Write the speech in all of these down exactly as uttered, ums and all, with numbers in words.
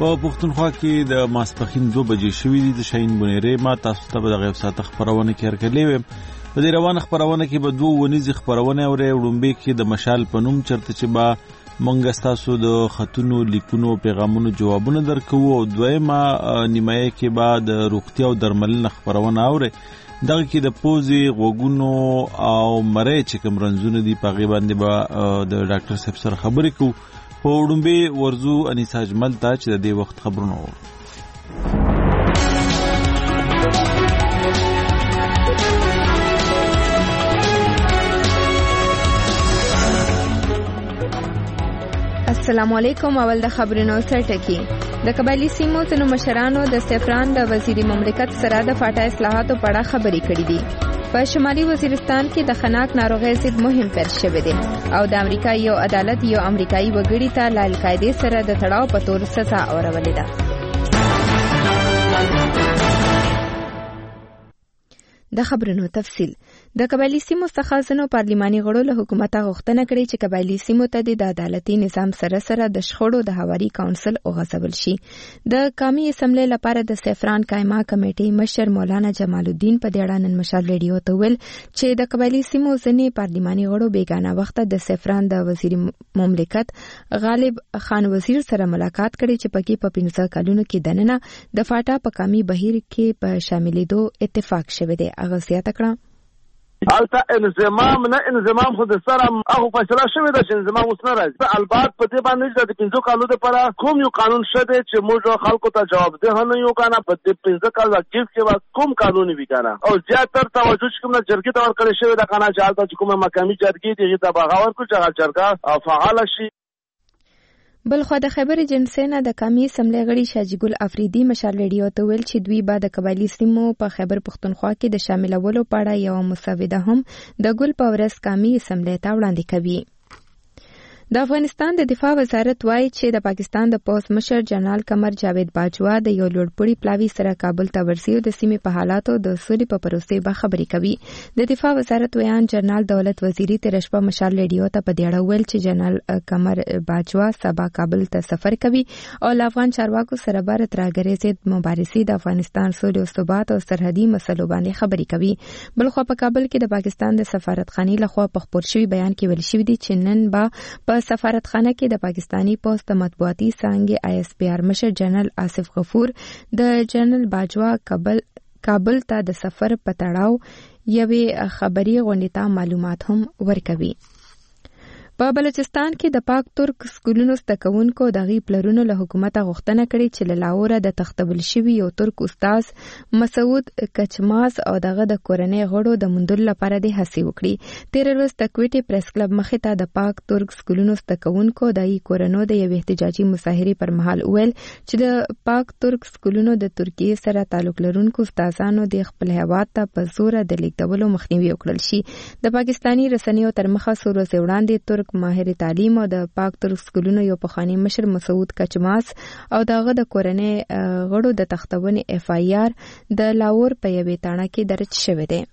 په پښتونخوا کې د ماسپښین دوه بجې شوې دي. د شاهین بنيرې ما تاسو ته به دغه یو ساعت خبرونه کې هرکلی ویم. په دې روانه خبرونه کې به دوه ونیزې خبرونه اورئ. وړومبی کې د مشال په نوم چرته چې به مونږ ستاسو د خطونو لیکونو پیغامونو جوابونه درکو، او دویمه نیمایه کې به د روغتیا او درملنې خبرونه اورئ. دغه کې د پوزې غوږونو او مرۍ چې کوم رنځونه دي په هغې باندې به د ډاکټر صاحب سره خبرې کوو. په وړومبي ورځو انیسا اجمل ته چې د دې وخت خبرونه اورو. السلام علیکم. اول د خبرونو سرټکی. د قبایلی سیمو ځینو مشرانو د سفران د وزیر مملکت سره د فاټا اصلاحاتو په اړه خبرې کړې دي. په شمالي وزیرستان کې د خناق ناروغۍ ضد مهم پیل شوی دی او د امریکا یو عدالت یو امریکایي وګړي ته له القاعدې سره د تړاو په تور سزا اورولې ده. د خبرونو تفصیل. د قبایلی سیمو څخه ځینو پارلماني غړو له حکومت غوښتنه کړې چې قبایلی سیمو ته د عدالتي نظام سره سره د شخړو د هواري کونسل وغځول شي. د قومي اسمبلی لپاره د سفران قائمه کمیټې مشر مولانا جمال الدین په دې اړه نن مشال ریډیو ته ویل چې د قبایلی سیمو ځینې پارلماني غړو بیګانه وخت د سفران د وزیر مملکت غالب خان وزیر سره ملاقات کړي چې پکې په پنځه کلونو کې دننه د فاټا په قومي بهیر کې په شاملېدو اتفاق شوی دی. هغه زیاته کړه البته انضمام نه انضمام خو د سره هغه فیصله شوې ده چې انضمام اوس نه راځي. البته په دې باندې د پنځو کالو لپاره کوم یو قانون شته چې موږ خلکو ته جوابدeh نه یو کنه په دې پنځه کال کې کې کوم قانون وی کنه او زیاتره توجه کوم جرګې ته ورکړل شوی ده کنه چې البته کومه مقامي جرګې دغه ته بغاور کو چې جرګه فعال شي. بلخو د خبر جنسي نه د قومي اسمبلی غړي شاجي ګل افریدي مشال ریډیو ته ویل چې دوی به د قبایلی سیمو په خیبر پښتونخوا کې د شاملولو په اړه یو مسوده هم د ګل په ورځ قومي اسمبلی ته وړاندې کوي. د افغانستان د دفاع وزارت وایي چې د پاکستان د پوز مشر جنرال قمر جاوید باجوا د یو لوړپوړي پلاوي سره کابل ته ورسي او د سیمې په حالاتو د سولې په پروسې به خبرې کوي. د دفاع وزارت ویان جنرال دولت وزیری تیر شپه مشال ریډیو ته په دې اړه ویل چې جنرال قمر باجوا سبا کابل ته سفر کوي او له افغان چارواکو سره بار ترګرې ضد مبارزې د افغانستان سولې او ثبات او سرحدي مسلو باندې خبرې کوي. بلخو په کابل کې د پاکستان د سفارتخانې لخوا په خبر شوی بیان کې ویل شوی دی چې نن به په سفارتخانه کې د پاکستانی پوسټ مطبوعاتي څانګې آی اس پی آر مشر جنرال آصف غفور د جنرال باجوا کابل کابل ته د سفر په تړاو یوې خبري غونډې ته معلومات هم ورکوي. په بلوچستان کې د پاک ترک سکولونو زده کوونکو د غي پلرونو له حکومت غوښتنه کړې چې له لاهوره د تختبل شوي یو ترک استاد مسعود کچماز او دغه د کورنۍ غړو د موندلو لپاره د هڅې وکړي. تیر ورځ د کوټې پریس کلب مخې ته د پاک ترک سکولونو زده کوونکو د غي کورنۍ د یو احتجاجي مظاهرې پر مهال ویل چې د پاک ترک سکولونو د ترکیه سره تعلق لرونکو استادانو د خپل هیواد ته په زور د لیږدولو مخنیوي وکړل شي. د پاکستانی رسنیو تر مخه څو ورځې وړاندې ترک ماهر تعلیم او د پاک ترک سکولونو یو پخوانی مشر مسعود کچماس او دغه د کورنۍ غړو د تختونې اف آی آر د لاهور په یوې تاڼه کې درج شوی دی.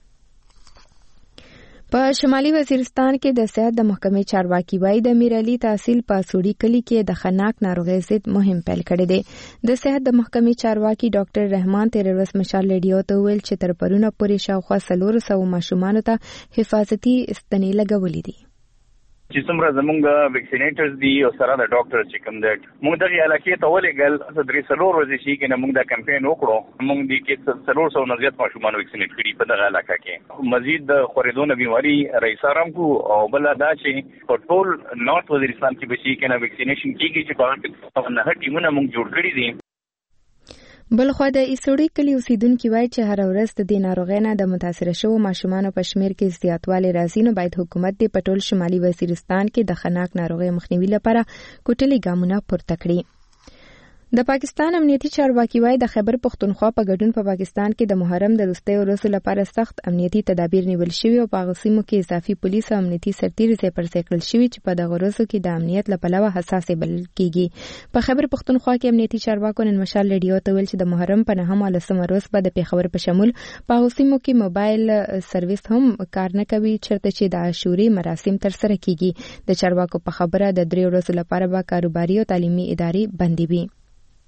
په شمالي وزیرستان کې د صحت د محکمې چارواکي وایي د میر علي تحصیل په سوړی کلی کې د خناق ناروغۍ ضد مهم پیل کړی دی. د صحت د محکمې چارواکي ډاکټر رحمان تیر ورځ مشال ریډیو ته ویل چې تر پرونه پورې شاوخوا څلور سوه ماشومانو ته حفاظتي ستنې لګولې دي. چې څومره زمونږ ویکسینیټرز دي او سره د ډاکټر چې کوم دی موږ دغه علاقې ته ولېږل څه درې څلور ورځې چې کنه موږ دا کمپاین وکړو موږ دې کې څلور سوه نه زیات ماشومان ویکسینیټ کړي په دغه علاقه کې. مزید د خورېدو نه بیماري رئیس ارام کو او بل دا چې په ټول نارت وزیرستان کې به چې کنه ویکسینیشن کیږي چې په نه ټیمونه موږ جوړ کړي دي. بلخو د ایسوړی کلی اوسیدونکو وایي چې هر ورځ د دې ناروغۍ نه د متاثره شوو ماشومانو په شمیر کې زیاتوالی راځي نو باید حکومت د پټول شمالي وزیرستان کې د خناق ناروغۍ مخنیوي لپاره کوټلي ګامونه پورته کړي. د پاکستان امنیتي چارواکي وایي د خیبر پښتونخوا په ګډون په پاکستان کې د محرم د وروستیو ورځو لپاره سخت امنیتي تدابیر نیول شوي او په هغو سیمو کې اضافي پولیس او امنیتي سرتیري ځای پر ځای کړل شوي چې په دغو ورځو کې د امنیت له پلوه حساسې بلل کېږي. په خیبر پښتونخوا کې امنیتي چارواکو نن مشال ریډیو ته ویل چې د محرم په نهم او لسمه ورځ به د پېښور په شمول په هغو سیمو کې موبایل سرویس هم کار نه کوي چېرته چې د عاشورې مراسم ترسره کېږي. د چارواکو په خبره د درې ورځو لپاره به کاروباري او تعلیمي ادارې بندې وي.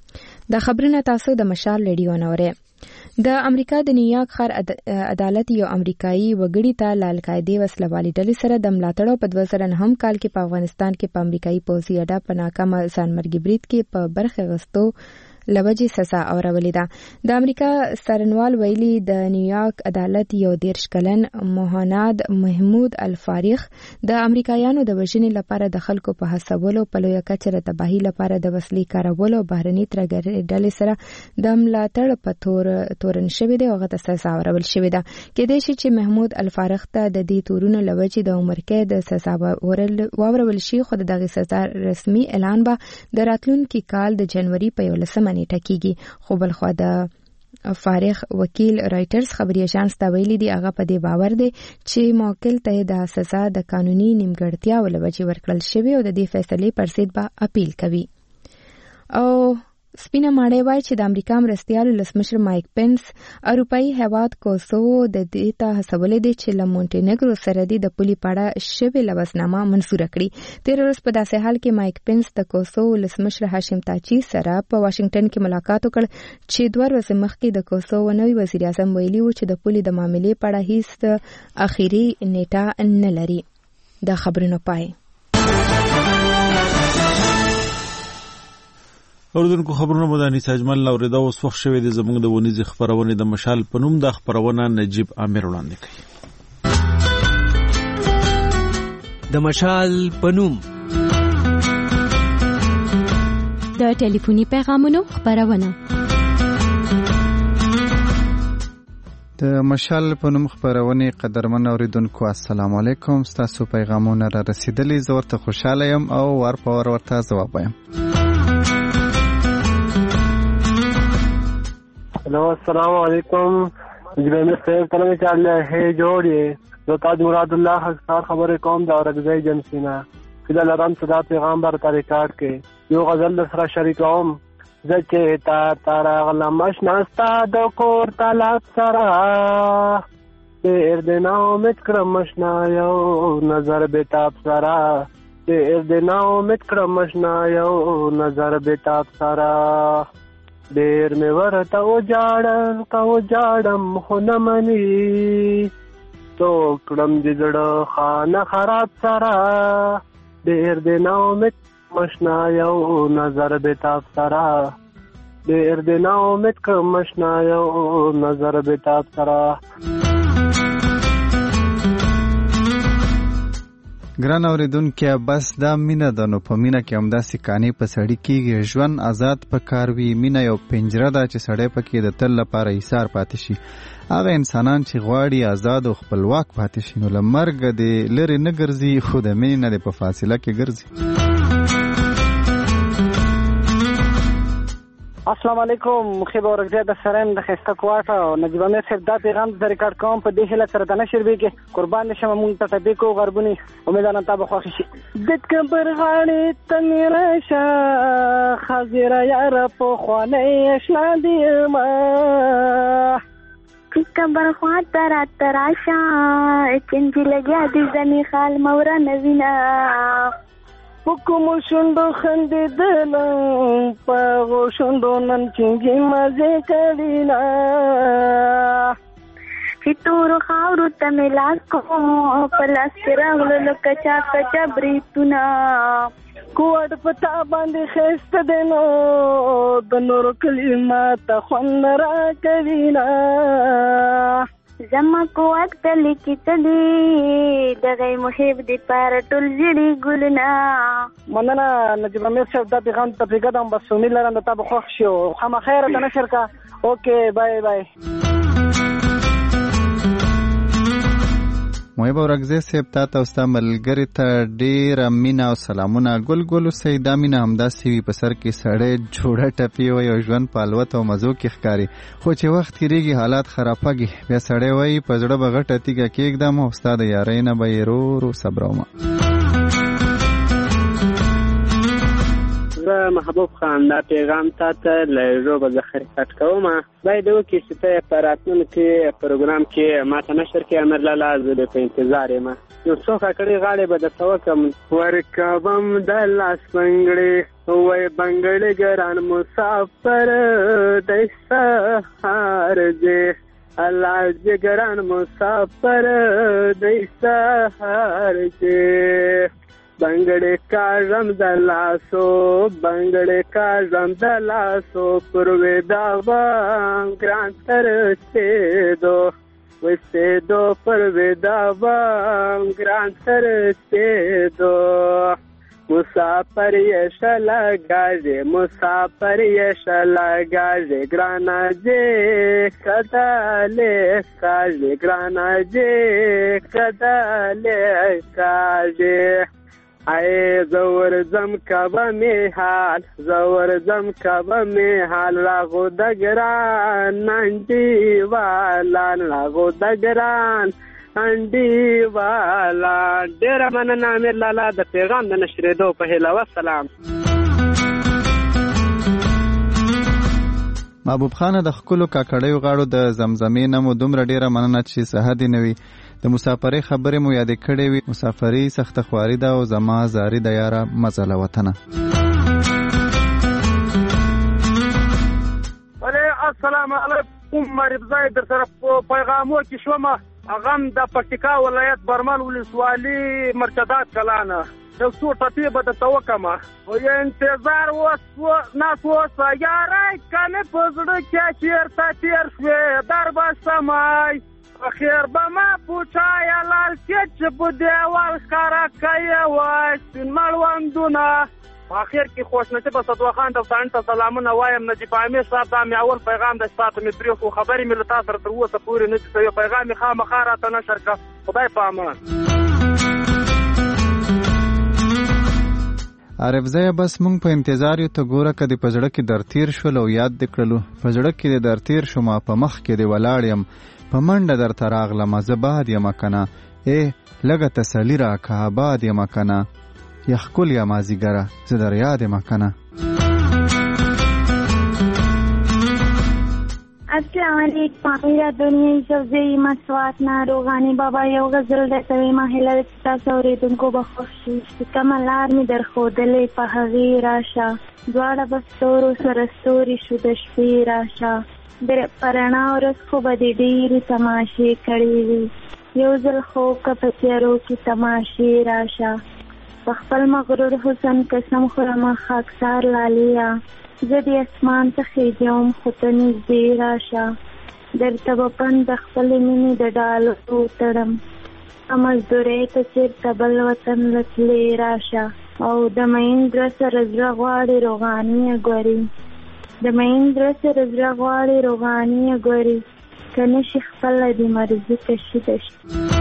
د خبرونه تاسو د مشال ریډیو نوري. د امریکا د نیویارک ښار عدالت یو امریکایي وګړي ته له القاعدې وسلوالې ډلې سره د ملاتړ په دوه زره نهم کال کې په افغانستان کې په امریکایي پوځي اډه په ناکامه ځانمرګي برید کې په برخه اخیستو لوجې سزا اورولې ده. د امریکا څارنوال ویلي د نیویارک عدالت یو دیرش کلن موهناد محمود الفارخ د امریکایانو د وژنې لپاره د خلکو په هڅولو په لویه کچه د تباهي لپاره د وسلې کارولو او بهرني ترهګرۍ ډلې سره د ملاتړ په تور تورن شوی دی او هغه ته سزا اورول شوې ده. کېدای شي چې محمود الفارخ ته د دې تورونو لوجې د عمر کې د سزا واورول شي، خو دغه سزا رسمي اعلان به د راتلونکي کال د جنوري په یولسمه نیټه کېږي. خو بلخوا د فارغ وکیل رایټرز خبري اژانس ته ویلي دی هغه په دې باور دی چې موکل ته د سزا د قانوني نیمګړتیا ولوجې ورکړل شوی او د دې فیصلې پر ضد به اپیل کوي. او سپینه ماړی وایي چې د امریکا مرستیال ولسمشر مایک پنس اروپایي هیواد کوسوو د دې ته هڅولی دی چې له مونټینګرو سره د پولي په اړه شوې لوسنامه منسوره کړي. تېره ورځ په داسې حال کې مایک پنس د کوسوو ولسمشر هاشم تاچي سره په واشنګټن کې ملاقات وکړ چې دوه ورځې مخکې د کوسوو نوي وزیر اعظم ویلي و چې د پولي د معاملې په اړه هیڅ اخري نیټه نه لري. د خبرونو پای. اوردونکو خبرونه مو د انیس اجمل اوریدا اوس وخت شوی دی زموږ د ونیزې خبرونه د مشال په نوم د خبرونه نجیب عامر وړاندې کوي. د مشال په نوم د ټلیفوني پیغامونو خبرونه. د مشال په نوم خبرونه قدرمن اوریدونکو السلام علیکم. تاسو پیغامونه را رسیدلی، زه ورته خوشاله یم او ور په ور ورته ځواب وایم. हेलो अस्सलाम वालेकुम जिब्राइल साहब तने में चल है जोड़िए जो ताज मुरादुल्लाह हक खबर कौम दा रगज़ई जमसीना फिदा लरम सदा पैगंबर तरीकात के यो गजल दसरा शरीकौम जचे ता तारा गलमश नास्ता दो कोर तलाक सरा तेर देनाओ में क्रमशना यो नजर बेताब सरा तेर देनाओ में क्रमशना यो नजर बेताब सरा دیر میں ورتا او جاڑم کا او جاڑم خو نمانی تو کڑم جزڑا خانہ خراب سرا دیر دیناو مت مشنا یو نظر بیتاب سرا دیر دیناو مت مشنا یو نظر بیتاب سرا. ګران اوریدونکو بس دا مینه ده، نو په مینه کې همداسې کانې په سړی کېږي. ژوند آزاد پکار وي. مینه یو پنجره ده چې سړی پکې د تل لپاره ایثار پاتې شي. هغه انسانان چې غواړي آزاد او خپلواک پاتې شي نو له مرګه د لرې نه ګرځي، خو د مینې نه په فاصله کې ګرځي. السلام علیکم. مخیب اورګزی د سرن د خسته کوټه او نجیب امیر صاحب دا پیغام د ریکارډ کوم په دې هله سره د نشر بیګه قربان نشم مونږ ته تبې کو غربونی امیدانه تاسو خوښ شي. د کبر غاړې تنیر شه خزر یار په خوانه اشنا دی ما کبر خوا تر تراشا چنجي لګیا دي زمي خال مور نوینا حکم شوندو خندې دلم پاغو شوندو نن چنجي مزه کړینا هیتور خاورو ته ملاس کوم پلاس راغلو لکچا کچا بریتونا کوډ پتا باندې خسته دینو د نور کلمات خوند را کوینا زما کوټ تل کی تلی دغه محب دی پر ټول جړی ګلنا. مننه نجیب امیر صاحب دا پیغام ته پیغام بس امید لرم ته به خوښ شو. خامہ خیر ته نشر کا. اوکے بای بای. محب اورګزی صاحب تا ته اوستا ملګری ته ډیر مینا او سلامونه. ګل ګل سیدا مینا همداسې وي په سر کې سړی جوړه ټپي وي او ژوند په الوت او مزو کې ښکاري، خو چې وخت تېرېږي حالات خرابېږي بیا سړی وایي په زړه به غټه تیږه کېږدم او ستا د یارۍ نه به یې رو رو صبرومه. زه محبوب خان دا پیغام تاته له ژوبه ذخیره کټ کوم باید وکړي چې ته په راتلونکي پروګرام کې ماته نشر کې امر لاله زه د په انتظار یم یو څو کړي غاړې به درته وکړم ورکوم د لاس بنګړې وای بنګړې ګران مسافر د سهار دې الله جګران مسافر د سهار دې بنګړې کاژم د لاسو بنګړې کاژم د لاسو پر ودا بام ګران تر سیدو وسیدو پر ودا بام ګران تر سیدو مسافر یې شلا گاژې مسافر یې شلا گاژې ګرانا دې کدالې کاژې ګرانا دې کدالې کاژې ای زور زم کبه می حال زور زم کبه می حال راغو دګران ننډي والا راغو دګران انډي والا ډیر مننه امیر لالا د پیغام د نشریدو په هیله والسلام. محبوب خان د خپلو کاکړیو غاړو د زمزمې نه مو دومره ډیره مننه چې صحت نه وي د مسافرۍ خبرې مو یادې کړې وي. مسافرۍ سخته خواري ده او زما زاری د یاره مزه له وطنه. السلام علیکم مریب زای در سره پیغامو کې شومه اغم د پکتیکا ولایت برمل ولسوالي مرچدات کلانه یو څو ټپې به درته وکړم او یو انتظار اوس ناست اوسه یارای کنې په زړه کې چېرته تېر شوې در به سمای خیر به ما پوچایه لال کې چې په دیوال ښکاره کوې وای سپین مړوندونه اخر کې خوشنصیبه صدوا خان د افغان ته سلامونه وایم نجیب امیر صاحب دا مې اول پیغام د شپاته مې پرېښو خبرې مې له تا سره تر اوسه پورې نه دي شوی پیغام مې خامخا راته نشر کړه خدای په امان. عارف زه بس مونږ په انتظار یو ته ګوره که دې په زړه کې در تیر شول او یاد دې کړلو په زړه کې دې در تیر شوم په مخ کې دې ولاړ یم په منډه درته راغلم زه باد یم که نه ای لږه تسلي راکړه باد یم که نه یا خکل یا مازیگره زه در یاد مکنه. السلام علیکم آخیره دنیای شوزی مسوات ناروغانی بابا یو غزل درته ما هیله ده چې تاسو اورېدونکو به خوښ شي چې کومه لار مې درښودلې په هغې راشه دواړه به ستورو سره ستوري شو د شپې راشه په رڼا ورځ خو به دې ډېرې تماشې کړې وي یو ځل خوب که په تیارو کې تماشې راشه په خپل مغرور حسن قسم خورم خاکسار لالیا زه د اسمان څخه خیږم خو ته نږدې راشه درته به پند د خپلې مینې د ډالو وتړم په مزدورۍ ته چېرته بل وطن له تلې راشه او د مین زړه سره زړه غواړي روغاني ګوري د مین زړه سره زړه غواړي روغاني ګوري که نشي خپله دې مرضي کشي دشي.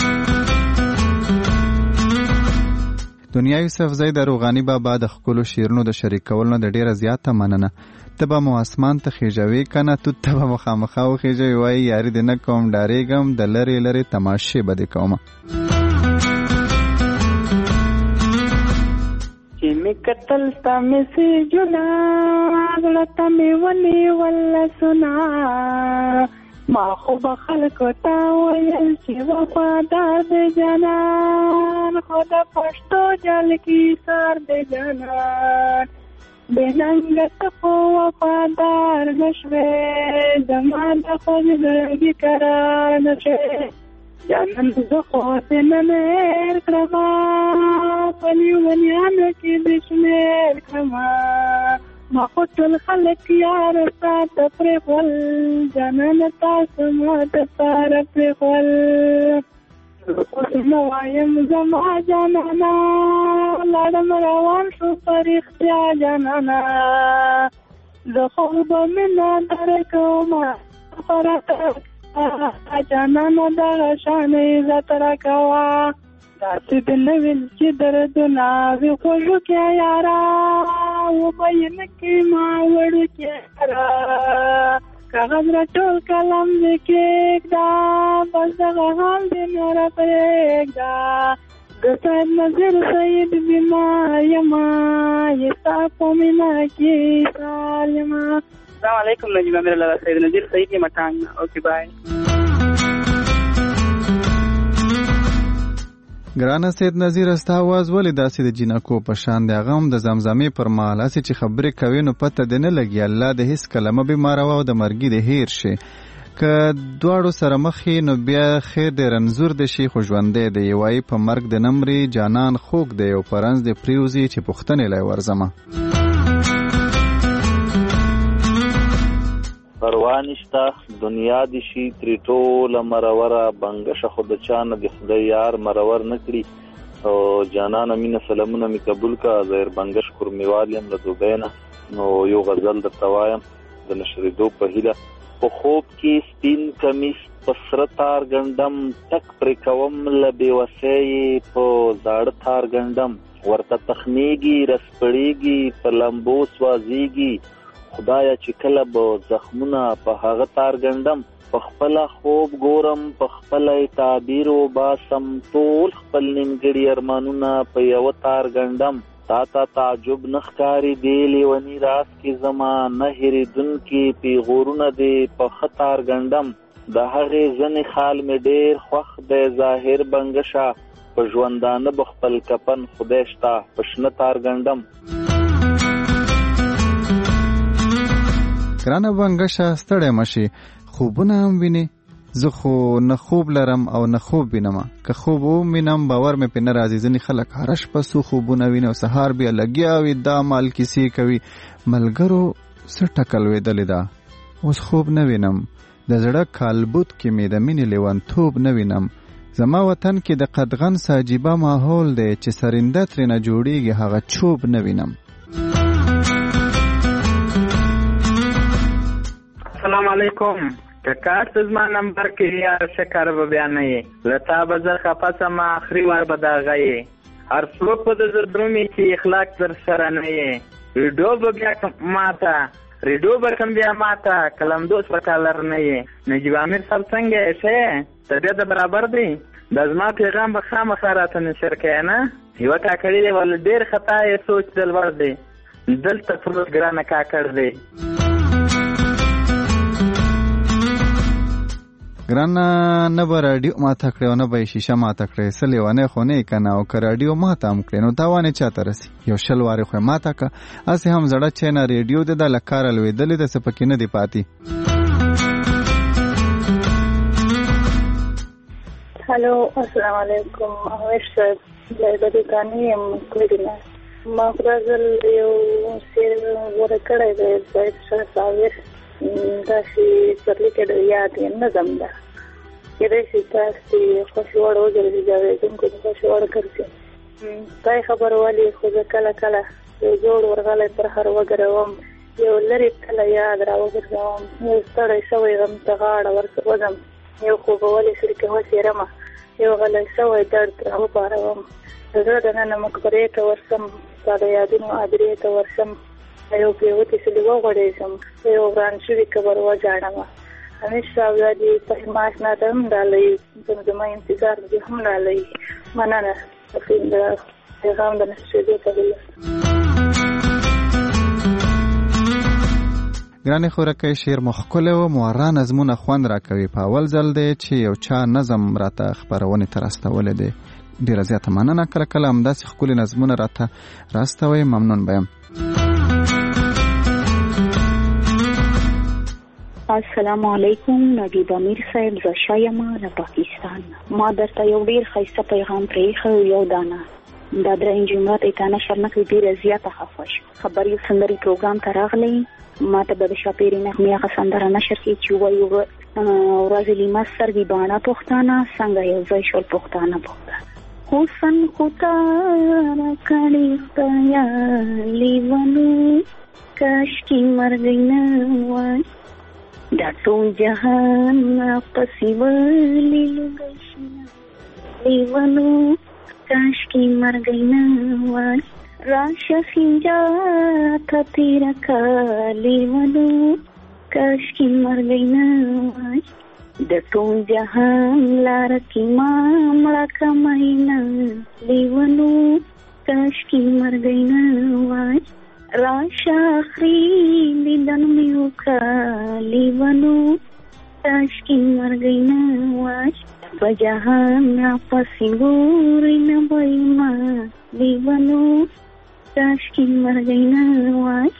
دنیا یوسف زئی د روغانی بابا د خپلو شیرونو د شریک کول نه د ډیره زیاته مننه. ته به مو اسمان ته خېژوي کنه تو ته به مخامخا وخېژوي وایي یاري دې نه کوم ډارېږم د لرې لرې تماشې به دې کومه. چې مې کتل ستا میسېجونه زړه ته مې ونیول سنا ما خو به خلکو ته ویل چې وفادار دی جانان خو د پښتو جال کې سار دی جانان بې ننګه ته خو وفادار نه شوې زما د خوږ زړګي قرار نه شوې جانان زه خو دې نه مېر کړمه په لیونیانو کې دې شمېر کړمه ما خو ټول خلک یار ساته پرېښول جانانه تاسو ما دپاره پرېښول اوس نه وایم زما جانانه لاړم روان شو په رښتیا جانانه زه خو به مینه درکومه په راته جانانه دغه شان عزت راکوه داسې د نه ویل چې دردونه وي خوږو کې یاره وبین کې ما وړو کې یاره کاغذ را ټول قلم دې کېږده بس دغه حال دې نه را پرېږده ګټار نظر سید بما یما یستا پومینا کی سالما. السلام علیکم نجیب امیر الله سید نظیر سید مټانګ. اوکې بای. ګرانه سید نظیر استا आवाज ولې داسې د جنکو په شان دی؟ هغه هم د زمزمې پر مهال هسې چې خبرې کوي نو پته دې نه لګي الله د هیڅ کلمه بیماروه او د مرګي د هیر شي. که دواړو سره مخې نو بیا خیر د رنځور د شي خو ژوندی دی. وایي په مرګ د نمرې جانان خوږ دی او په رنځ د پریوزي چې پوښتنې لی ورځمه. پروا نشته دنیا دې شي ترې ټوله مروره بنګشه خو د چا نه د خدای یار مرور نه کړي. او جانانه مینه سلامونه مې قبول کا زهر بنګش کورمیوال یم له دوبۍ نه. نو یو غزل درته وایم د نشرېدو په هیله. په خوب کې سپین کمیس په سره تار ګنډم ټک پرې کوم له بېوسۍ په زاړه تار ګنډم ورته تخنیږي رسپړېږي په لمبو سوازېږي خدایا چې کله به زخمونه په هغه تار ګنډم په خپله خوب ګورم په خپله تعبیر وباسم ټول خپل نیمګړي ارمانونه په یوه تار ګنډم تا ته تعجب نه ښکاري دې لیوني راز کې زما نه هېرېدونکي پیغورونه دې په ښه تار ګنډم د هغې ځنې خال مې ډېر خوښ دی ظاهر بنګشه په ژوندانه به خپل کفن خدای شته په شنه تار ګنډم. ګرانه بنګشه ستړی مشي خوبونه هم ویني. زه خو نه خوب لرم او نه خوب وینم. که خوب ووینم باور مې پې نه راځي. ځینې خلک هره شپه څو خوبونه ویني او سهار بیا لګیا وي دا مال کیسې کوي. ملګرو څه ټکل ویدلې ده اوس خوب نه وینم. د زړه کالبوت کې مې د مینې لیونتوب نه وینم. زما وطن کې د قدغن ساجیبه ماحول دی چې سرنده ترېنه جوړیږي هغه چوب نه وینم. السلام علیکم. که کارت زما نمبر کې یار شکر به بیا نه یې لتا به زه خفه سمه آخري وار به د هغه یې هر څوک به د زه درومي چې اخلاق در سره نه یې ریډیو به بیا ماته ریډیو به کم بیا ماته قلمدوز په کالر نه یې. نجیب امیر صاحب څنګه یې ښه یې طبیعت برابر دی؟ دا زما پیغام به خامخا راته نشر کوې نه یوه کاکړي دی ولې ډېر خطا یې سوچ د لوړ دی دلته پروت ګرانه کاکړ دی. ګرانه نه به راډیو ماته کړې او نه به یې شیشه ماته کړې څه لیونی خو نه یې که نه او که راډیو ماته هم کړې نو تاوان یې چا ته رسي. یو شل وارې خو یې ماته که هسې هم زړه چې نه ریډیو دی دا له کاره لوېدلې ده څه پکې نه دی پاتې. هلو السلام علیکم. اویش صاحب لایبري کانې یم کوټې نه. ما خدای ځل یو شعر غوره کړی دی زید شاه صابر داسې پرلي کې ډېر یاد یې نظم ده کېدای شي تاسې خوښې وړ وګرځي جاویدونکو د خوښې وړ ګرځي. ستا یې خبره ولې خو زه کله کله یو جوړ ورغلی پر هر وګروم یو لرې کله یاد را وګرځوم یو ستړی شوی غم ته غاړه ورځم یو خوبولی سر کې وڅېرمه یو غلی شوی درد را وپاروم د زړه دننه مقبرې ته ورشم ستا د یادونو ادرې ته ورشم یو پریوتې سلې وغوړېږم یو وران شوي قبر وجاړمه. همیش صاحب دا دې فهیم اشنا ته هم ډالۍ زما انتظار دې هم ډالۍ. مننه فهیم د پیغام د نشریدو ته ویل. ګرانې خورکۍ شعر مو ښکلی و مورا نظمونه خوند راکوي. په اول ځل دی چې یو چا نظم راته خپرونې ته راستولی دی. ډېره زیاته مننه. کله کله همداسې ښکلي نظمونه راته راستوئ ممنون به یم. السلام علیکم. نجیب امیر صاحب زه ښه یم له پاکستان. ما درته یو ډېر ښایسته پیغام پرېښی یو دانه دا درېیم جمعه ته تا نشر نه کړې ډېره زیاته خفه شوم. خبري سندرې پروګرام ته راغلی ما ته به د شاپېرې نغمې هغه سندره نشر کړي چې وایي ورځې لیمه سترګې باڼه پښتانه څنګه یو ځای شول پښتانه پښتانه حسن خو تاره کړې خدایه لیونو کاشکې مرګی نه وای دا ټول جهان پسې ولې لږی شنه لیونو کاشکې مرګی نه وای راشه خینجا ته تېره کا لیونو کاشکې مرګی نه وای د ټول جهان لار کې ما مړه کمینا لیونو کاشکي مرګینا وای راشه اخري لیدن میو کا لیونو کاشکي مرګینا وای بجهان پسې ګورې نه بایما لیونو کاشکي مرګینا وای.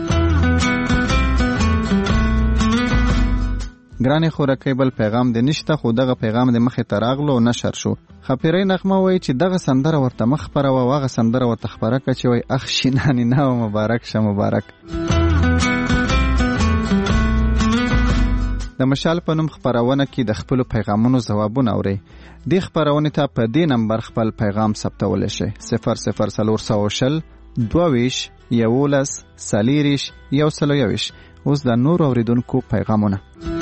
ګرانې خورکۍ بل پیغام دې نشته، خو دغه پیغام د مخې ته راغلو او نشر شو. خپیرۍ نغمه وایي چې دغه سندره ورته مخ خپروه او هغه سندره ورته خپره کړه چې وایي اخ شینانې نه مبارک شه مبارک. د مشال په نوم خپرونه کې د خپلو پیغامونو ځوابونه اورئ. دې خپرونې ته په دې نمبر خپل پیغام ثبتولی شئ: صفر صفر څلور سوه شل دوه ویشت یولس څلېرویشت یو سل او یوویشت. اوس د نورو اورېدونکو پیغامونه.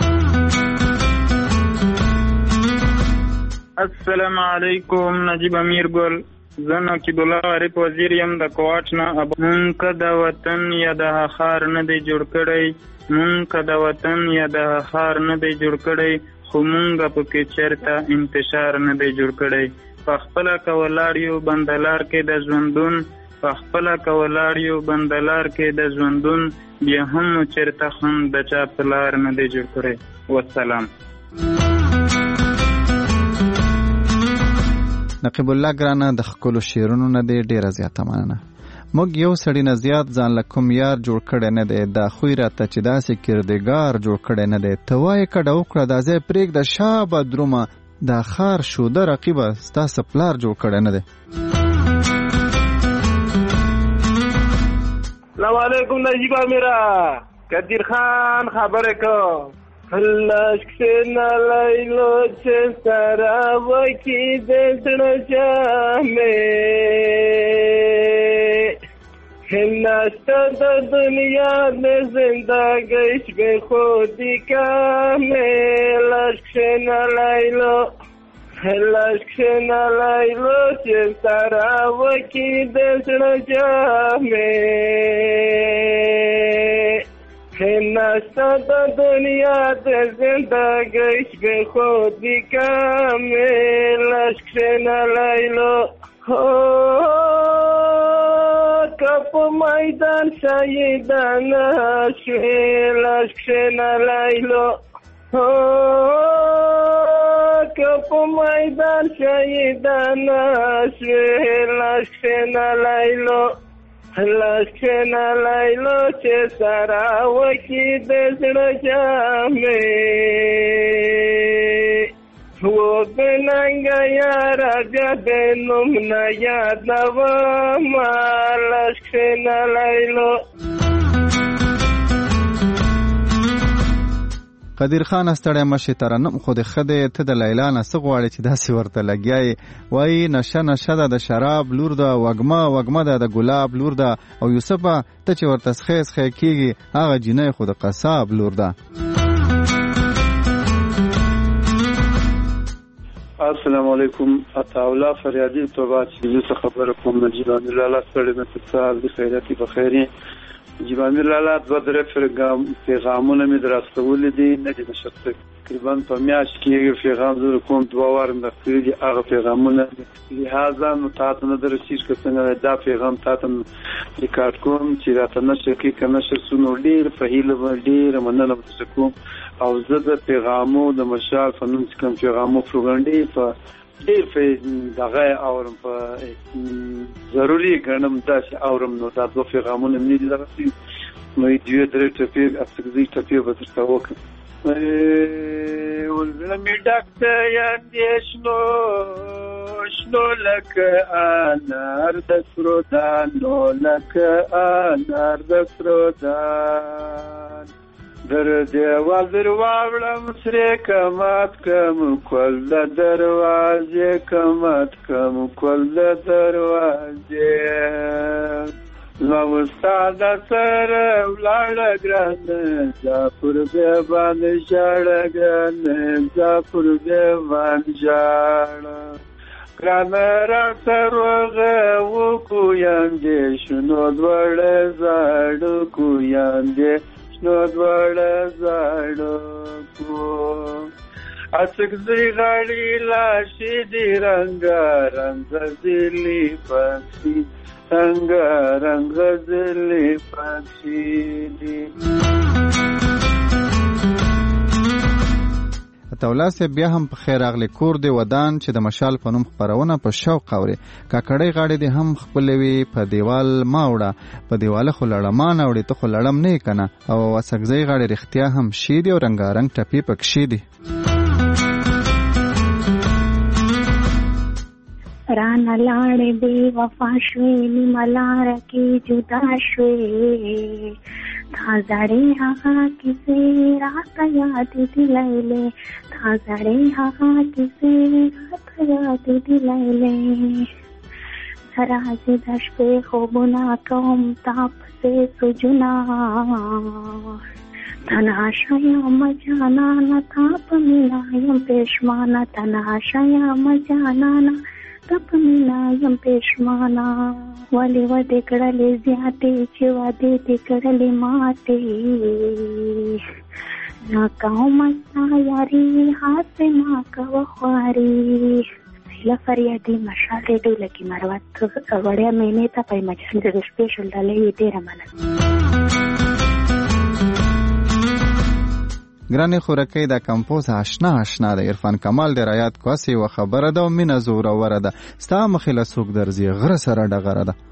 السلام علیکم، نجیب امیر ګل. زه نقیب الله عارف وزیر یم د کوټ نه. مونږ که د وطن یا د خار نه دی جوړ کړی، مونږ که د وطن یا د خار نه دی جوړ کړی، خو مونږ پکې چېرته انتشار نه دی جوړ کړی. پخپله که ولاړ یو بندلار کې د ژوندون، پخپله که ولاړ یو بندلار کې د ژوندون، بیا هم مو چېرته هم د چا په لار نه دی جوړ کړی. والسلام. نقیب الله ګرانه، د ښکلو شعرونو نه دی ډېره زیاته مننه. موږ یو سړي نه زیات ځان له کوم یار جوړ کړی نه دی، دا خوی راته چې داسې کردګار جوړ کړی نه دی. ته وایې کډه وکړه دا ځای پرېږده شا به درومه، دا خار شوده رقیبه ستاسې پلار جوړ کړی نه دی. السلام علیکم نجیب امیره. قدیر خان خبره کو لشک شنا لیلو چه سرا وکی دزڑ جامے ناشتا دا دنیا میں زندگیش بے خودی کامے لشک شنا لیلو لشک شنا لیلو چه سرا وکی دزڑ جامے ناشتا دا دنیا دا زندگیش بے خودی کامل عشق شنا لیلو کپ میدان شایدان شویل عشق شنا لیلو کپ میدان شایدان شویل عشق شنا لیلو لشکنا لیلو چه سرا وکی دزڑ جامے وہ بننگا یارا جدے نمنا یاد نواما لشکنا لیلو. قدیر خان استړی مشي ترنم خو د خدای ته د لیلا نه څه غواړي چې داسې ورته لګیای وایي نشه نشه ده د شراب لور ده وږمه وږمه ده د ګلاب لور ده او یوسفه ته چې ورته سخی سخی کېږي هغه جینۍ خو د قصاب لور ده. السلام علیکم. عطاالله فریادي توبه چې زه خبره کوم نجیب امیر لالا ستړی مې صاحب د خیراتي بخیري. نجیب امیر لالا دوه درې پیغامونه مې درستولي دي نه دي نشر تقریبا په میاشت کې یو پیغام زه کوم دوه واره مې کړی دي هغه پیغامونه لهذا نو تاسو نه درسیږي که څنګه دا پیغام تاسو ریکارډ کوم چې راته نشر کې کنه نشر سونو ډیر په هیله ډیر مننه کوم او زه د پیغامو د مشال فنون کوم پیغامو پروګرام په ډیر په دغه اورم په ضروري ګڼم داسې اورم نو دا دوه پیغامونه مې دي درسي نو یې درې ټپې اڅګزي ټپې به درته وکړم. ولزله مې ډاکټر یاندېشنو شنو لکه انار د سرو دانو لکه انار د سرو دان در دیوال درواوړم سرې کمات کم کول د دروازې کمات کم کول د دروازې زما استاد سره ولاړه ګرانه زه پر دې باندې ژاړه ګرانه زه پر دې باندې ژاړه ګرانه راته روغه وکویاندې شنو دواړه زاړه کویاندې نو دوړ زړو کو اڅکزی غاړي لاشي دی رنگ رنگ زلی پکشي رنگ رنگ زلی پکشي دی. تولا سه بیا هم په خیر اغلی کور دی ودان چې د مشال په نوم خبرونه په شوق اوري کاکړی غاړي دی هم خپلوي په دیوال ما وړه په دیواله خو لړمان وړي ته خو لړم نه کنه او وسګزی غاړي رښتیا هم شي دی او رنگارنګ ټپی پکشي دی. رانا لاړې بې وفا شوې نیمه لاره کې جدا شوې تا زړې هغه کیسې راته یادې دي لیلې تا زړې هغه کیسې راته یادې دي لیلې راځي د شپې خوبونه کوم تا پسې سجنا تنهاشا یم جانانه تا په مینا یم پېشمانه تنهاشا یم جانانه تپ مینا یم پېشمانا ولې ودې کړلې زیاتې چې ودې دې کړلې ماتې ناکاوم ستا یاري هاسې ما کوه خواري سیله فریادي مشال ریډیو لکي مروت وړیا مینې ته پای مجلس د سپیشل ډالۍ یې ډېره مننه. ګرانې خورکۍ دا کمپوز آشنا آشنا د عرفان کمال د رایات کواسي و خبره ده او مینه زوروره ده ستا مخې له څوک درځي غره سره ډغره ده.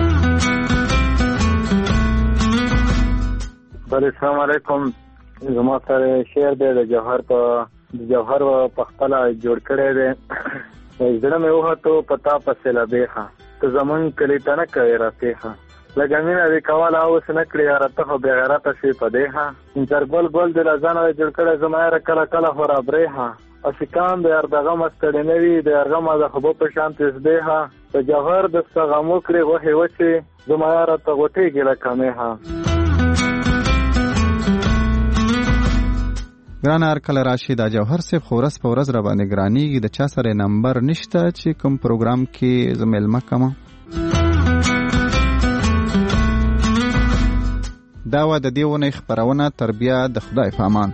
بله السلام علیکم. زما سره شعر دی د جوهر په جوهر په خپله جوړ کړی دی. زړه مې وهتو په تا پسې له بیخه ته زمونږ کلي ته نه کوې راپېښه لکه مینه دې کوله اوس نه کړې یاره ته خو بېغیرته شوې په دې ښه انچرګل ګل دې له ځانه دی جوړ کړی زما یاره کله کله خو رابرېښه اشکان د یار د غمه ستړې نه وي د یار غمه د خبو په شان تسبېښه په جوهر دسته غمو کړې غوښې وچې زما یاره ته غوټېږې لکه میښه. ګران هر کله راشي دا جوهر صاحب خو ورځ په ورځ را باندې ګرانېږي د چا سره نمبر نشته چې کوم پروګرام کې زه میلمه کمه دا وه د دې اونۍ خپرونه تر بیا د خدای په امان.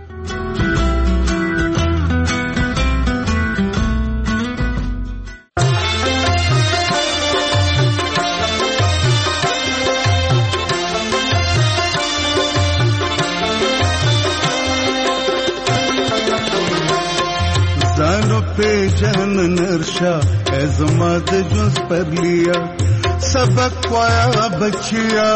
زانو پہ جان نرشا ازما د جوز پر لیا سبق وایا بچیا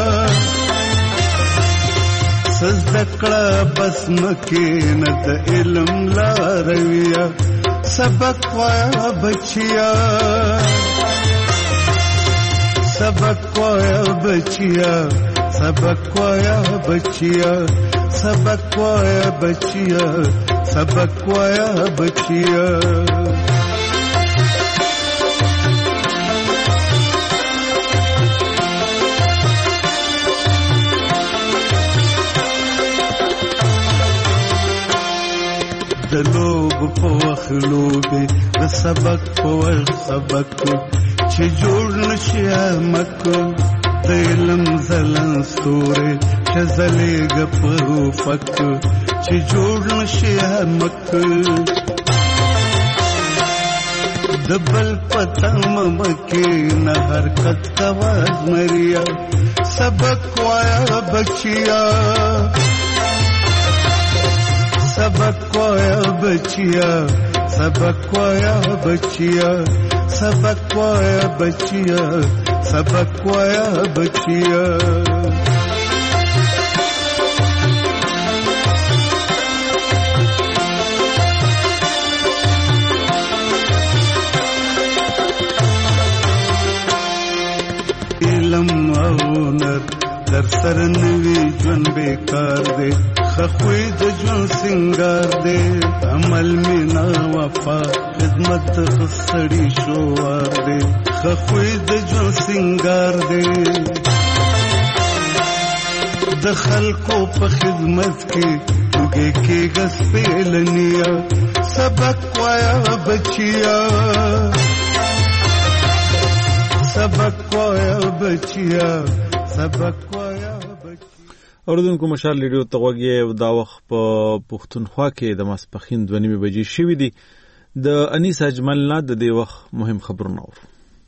سزدکړه بس مکه نه د علم لارویا سبق وایا بچیا سبق وایا بچیا سبق وایا بچیا سبق وایا بچیا سبق وایا بچیا. د لوب په وخت لوبې د سبق په وخت سبق چې جوړ نشي مک د علم زلن ستوري چې زلېږ په فک چې جوړ نشي مک د بل پتم مکه نه حرکت کواز مریا سبق وایا بچیا سبق وایا بچیا سبق وایا بچیا سبق وایا بچیا سبق وایا بچیا. علم او نر در سر نوی جون بیکار دے خخوی د جون سنگار دے عمل مینا وفا خدمت خسڑی شوار دے خخوی د جون سنگار دے د خلقو په خدمت کې توګه کې غس پیلنیا سبق وایا بچیا سبق وایا بچیا سبق وایا. اوردونکو مشال ریډیو ته غوږی دا وخت په پښتونخوا کې د ماسپښین دوه نیمې بجې شوې دي. د انیس اجمل نه د دې وخت مهم خبرونه اورو.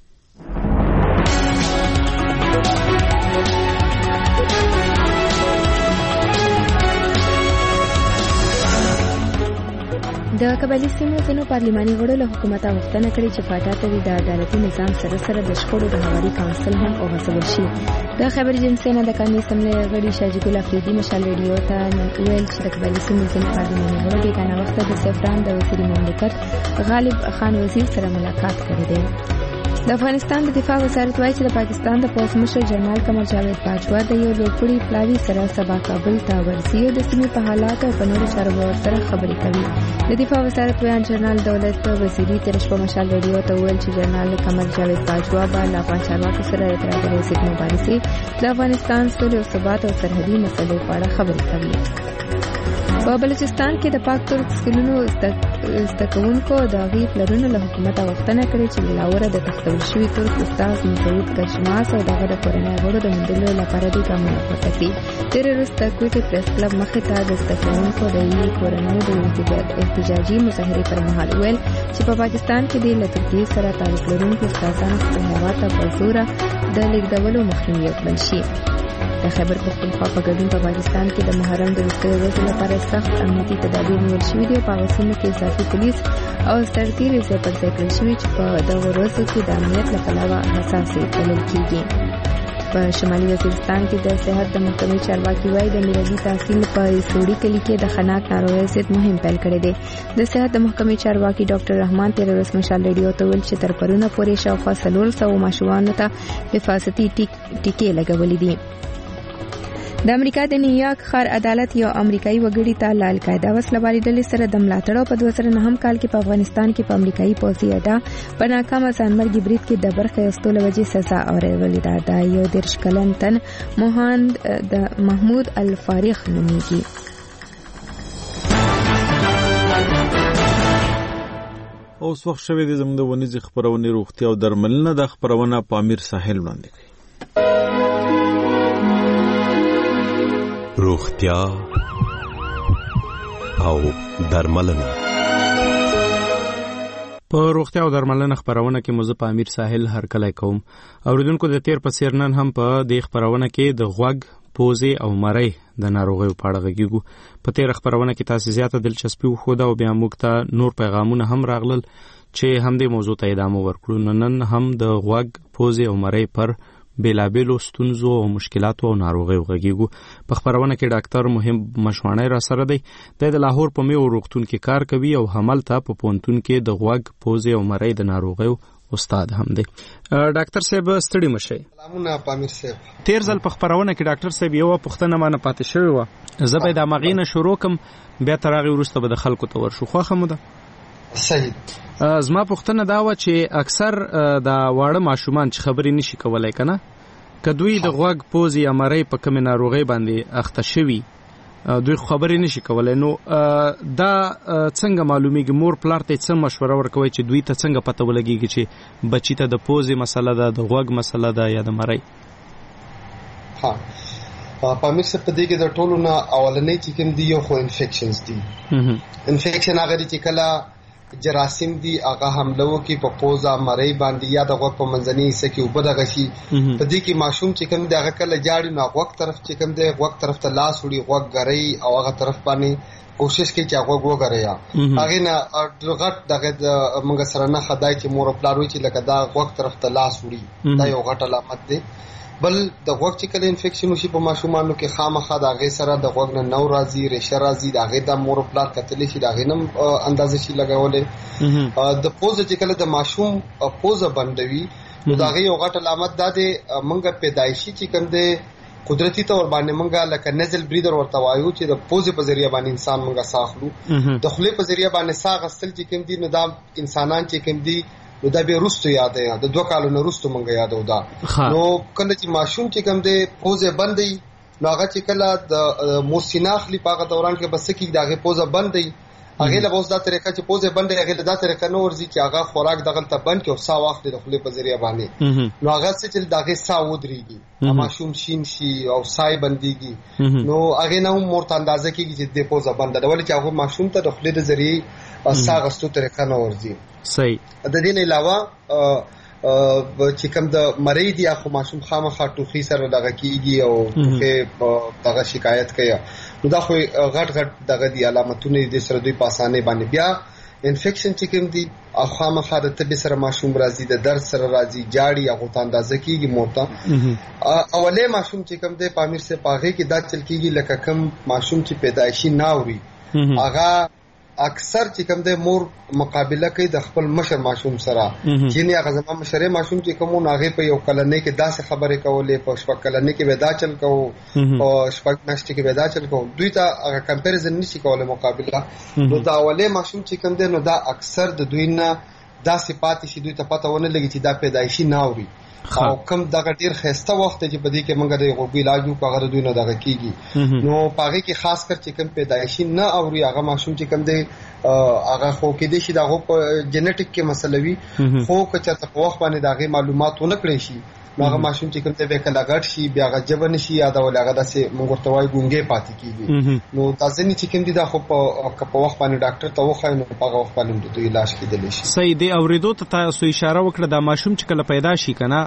د قبایلي سیمو ځینو پارلماني غړو له حکومته غوښتنه کړې چې پاټا ته د عدالتي نظام سره سره د شخړو د هواري کونسل هم وغځول شي. د خبر ایجنسۍ نه د قومي اسمبلې غړي شاجي ګل افریدي مشال ریډیو ته ویل چې د قبایلي سیمو ځینو پارلماني غړو بیګانه وخت د سفران د وزیر مملکت غالب خان وزیر سره ملاقات کړی دی. د افغانستان د دفاع وزارت وایي چې د پاکستان د پوځ مشر جنرال قمر جاوید باجوا د یو لوړپوړي پلاوي سره سبا کابل ته ورځي او د سیمې په حالات او په نورو چارو سره خبرې کوي. د دفاع وزارت بیان جنرال دولت وزیري تېره شپه مشال ریډیو ته وویل چې جنرال قمر جاوید باجوا به له افغان چارواکو سره د ترهګرۍ ضد مبارزې، د افغانستان سولې او ثبات او سرحدي مسلو په اړه خبرې کوي. په بلوچستان کې د پاک ترک سکولونو زده کوونکو د هغې پلرونو له حکومته غوښتنه کړې چې له لاوره د تښتول شوي ترک استاد مسعود کشماس او دغه د کورنۍ غړو د موندلو لپاره دې ګامونه پورته کړي. ډېره وروسته کوټې پریس کلب مخې ته د زده کوونکو د یوې کورنۍ د احتجاجي مظاهرې پر مهال ویل چې په پاکستان کې د له ترکیې سره تعلق لرونکو استادانو خپل هېواد ته په زوره د لېږدولو مخنیوي وکړل شي. د خیبر پښتونخوا په ګډون په پاکستان کې د محرم د وروستیو ورځو لپاره سخت امنیتي تدابیر نیول شوي دي او په هغه سیمو کې اضافي پولیس او سرتیري ځای پر ځای کړل شوي چې په دغو ورځو کې د امنیت له پلوه حساسې بلل کېږي. په شمالي وزیرستان کې د صحت د محکمې چارواکي وایي د میراثي تحصیل په سوړي کلي کې د خناق ناروغۍ ضد مهم پیل کړی دی. د صحت د محکمې چارواکي ډاکټر رحمان تېره ورځ مشال ریډیو ته ویل چې تر پرونه پورې شاوخوا څلور سوو ماشومانو ته حفاظتي ټیکې لګولې دي. د امریکا د نیویارک ښار عدالت یو امریکایي وګړي ته له القاعده وسلوالې ډلې سره د ملاتړ او په دوه زره نهم کال کې په افغانستان کې په امریکایي پوځي اډه په ناکامه ځانمرګي برید کې د برخې اخیستو له وجې سزا اورولې ده. دا یو دېرش کلن تن موهاند د محمود الفارخ نومیږي. اوس وخت شوی دی زموږ د ونیزې خپرونې روغتیا او درملنه د خپرونه په امیر ساحل وړاندې کوي. روغتیا او درملنه. په روغتیا او درملنه خبرونه کې مزه په امیر ساحل هرکلی کوم. اوریدونکو د تیر په څیر نن هم په دې خبرونه کې د غوږ، پوزې او مرۍ د ناروغیو په اړه غږیږو. په تیر خبرونه کې تاسو زیاته دلچسپي وښوده او بیا موږ ته نور پیغامونه هم راغلل چې همدې موضوع ته ادامه ورکړو. نن هم د غوږ، پوزې او مرۍ پر بیلابیلو ستونزو او مشکلاتو او ناروغیو غږیږو. په خبرونه کې ډاکټر مهم مشوانی را سره دی. د لاهور په میو روغتون کې کار کوي او همالته په پونتون کې د غوږ، پوزې او مرۍ د ناروغیو استاد هم دی. ډاکټر صاحب ستړي مشه. سلامونه پامیر صاحب. تیر ځل په خبرونه کې ډاکټر صاحب یو پوښتنه مانه پاتې شوې و. زه به د مغینه شروع کوم بیا تر هغه وروسته به د خلکو ته ورشو. خوښه مو ده؟ صحیح. زما پوښتنه دا و چې اکثر د واړه ماشومان چې خبرې نشي کولای کنه که دوی د غوږ، پوزې یا مرۍ په کومې ناروغۍ باندې اخته شوي دوی خبرې نشي کولای، نو دا څنګه معلومیږي؟ مور پلار ته څه مشوره ورکوي چې دوی ته څنګه پته ولګیږي چې بچی ته د پوزې مسله ده، د غوږ مسله ده یا د مرۍ؟ ها پامیر څه په دې کې د ټولو نه اولنې چې کوم دی یو خو انفیکشنز دي. انفیکشن هغه چې کله جراثیم دي هغه حمله وکي په پوزه، مرۍ باندې یا د غوږ په منځنۍ حصه کې وبد غشي. په دې کې ماشوم چې کوم دی هغه کله جاړي نو غوږ طرف چې کوم دی غوږ طرف ته لاس وړي، غوږ غړي او هغه طرف باندې کوشش کوي چې غوږ وغړیا. هغه نه غټ دغه موږ سره نه خدای چې مور پلار وي چې لکه دا غوږ طرف ته لاس وړي، دا یو غټ علامت دی. بل د غوږ چې کله انفیکشن وشي په ماشومانو کې خامخا د هغې سره د غوږ نه نو راځي، ریشه راځي، د هغې د مور پلار کتلی شي، د هغې نه اندازه شي لګولی. د پوزه چې کله د ماشوم پوزه بندوي نو د هغې یو غټ علامت دا دی موږ پیدایشي چې کوم دی قدرتي طور باندې موږ لکه نزل بریدر ورته وایو چې د پوزې په ذریعه باندې انسان موږ ساه اخلو. د خولې په ذریعه باندې ساه اخیستل چې کوم دي نو دا انسانان چې کوم دي نو دا به روستو یاد یا د دوه کالو نه روستو مونږ یادو دا. نو کله چې ماشوم چې کوم دی پوزه بندي نو هغه چې کله د موسیناخلی په هغه دوران کې بس کې دغه پوزه بندي هغه له اوس دا طریقه چې پوزه باندې هغه دا طریقه نو ورزي چې هغه خوراک دغه ته بند کې او سا واخلي د خپل په ذریعہ باندې نو هغه چې دغه سا ودرېږي ماشوم شین شي او سای بنديږي نو هغه نه هم مرته اندازه کېږي چې د پوزه باندې د ولې چې هغه ماشوم ته د خپل د ذریعہ سا غستو طریقه نو ورزي صحیح. د دې نه علاوه چې کوم د مری دی اخو ماشوم خامخا ټوخي سره دغه کیږي او ټوخي دغه شکایت کوي نو دا خو غټ غټ دغه دی علامتونه دي سره دوی په اسانه باندې بیا انفیکشن چې کوم دی خامخا د تبي سره ماشوم راځي د درد سره راځي جاړي هغه ته اندازه کیږي موته اوله ماشوم چې کوم دی پامیر سے پاغه کې دا چل کیږي لکه کوم ماشوم چې پیدایشي ناوري هغه اکثر چې کوم د مور مقابله کوي د خپل مشر ماشوم سره چې نه هغه زموږ مشر ماشوم چې کوم هغه په یو کلنې کې داسې خبرې کولې په شپږ کلنې کې ودا چل کوو او شپږ میاشتې کې ودا چل کوو دوی ته هغه کمپیریزن نشي کولای مقابله نو دا اولې ماشوم چې کوم دی نو دا اکثر د دوی نه دا صفات شي دوی ته پته ونه لګي چې دا پیدایشي ناوري او کم دغه ډیر خسته وخت چې په دې کې موږ د غوږی علاج په غره دوی نه دغه کیږي نو پاره کې خاص کر چې کوم پیدایشي نه اوري هغه ماشوم چې کوم دی هغه خو کې دي چې دغه په جنټیک کې مسله وي خو که چېرته په وخت باندې دغه معلومات ونه کړی شي هغه ماشوم چې کوم ته به کله غټ شي بیا هغه جبن شي یا دا ولغه داسې موږ ورته وایو ګونګې پاتې کیږي نو تاسو نه چې کوم دي دا خو په په وخت باندې ډاکټر ته وخایو نو په هغه وخت باندې دوی علاج کیدلی شي. صحیح دی. اوریدو ته تاسو اشاره وکړه دا ماشوم چې کله پیدا شي کنه